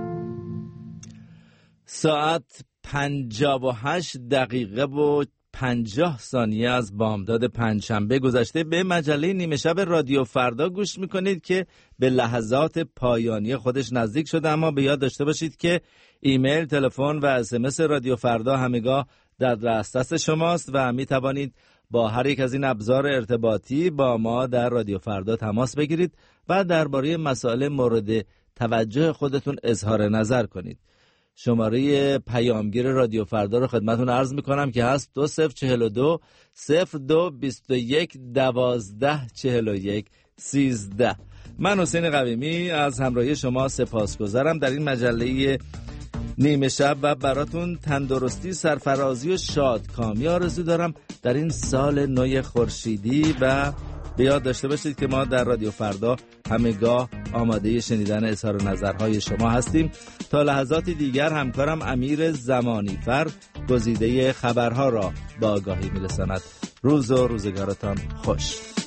ساعت پنجاه و هشت دقیقه و پنجاه ثانیه از بامداد پنجشنبه گذشته به مجله نیمه شب رادیو فردا گوش میکنید که به لحظات پایانی خودش نزدیک شده، اما به یاد داشته باشید که ایمیل، تلفن و اس ام اس رادیو فردا همگاه در دسترس شماست و میتوانید با هر یک از این ابزار ارتباطی با ما در رادیو فردا تماس بگیرید و درباره مسائل مورد توجه خودتون اظهار نظر کنید. شماره پیامگیر رادیو فردا رو خدمتون عرض میکنم که هست دو صفر چهل و دو صفر دو بیست و یک دوازده چهل و یک سیزده. من حسین قویمی از همراهی شما سپاسگزارم در این مجله نیمه شب و براتون تندرستی، سرفرازی و شادکامی آرزو دارم در این سال نو خورشیدی. و به یاد داشته باشید که ما در رادیو فردا همگاه آماده شنیدن اظهار نظرهای شما هستیم. تا لحظاتی دیگر همکارم امیر زمانیفر گزیده خبرها را با آگاهی میرساند. روز و روزگارتان خوش.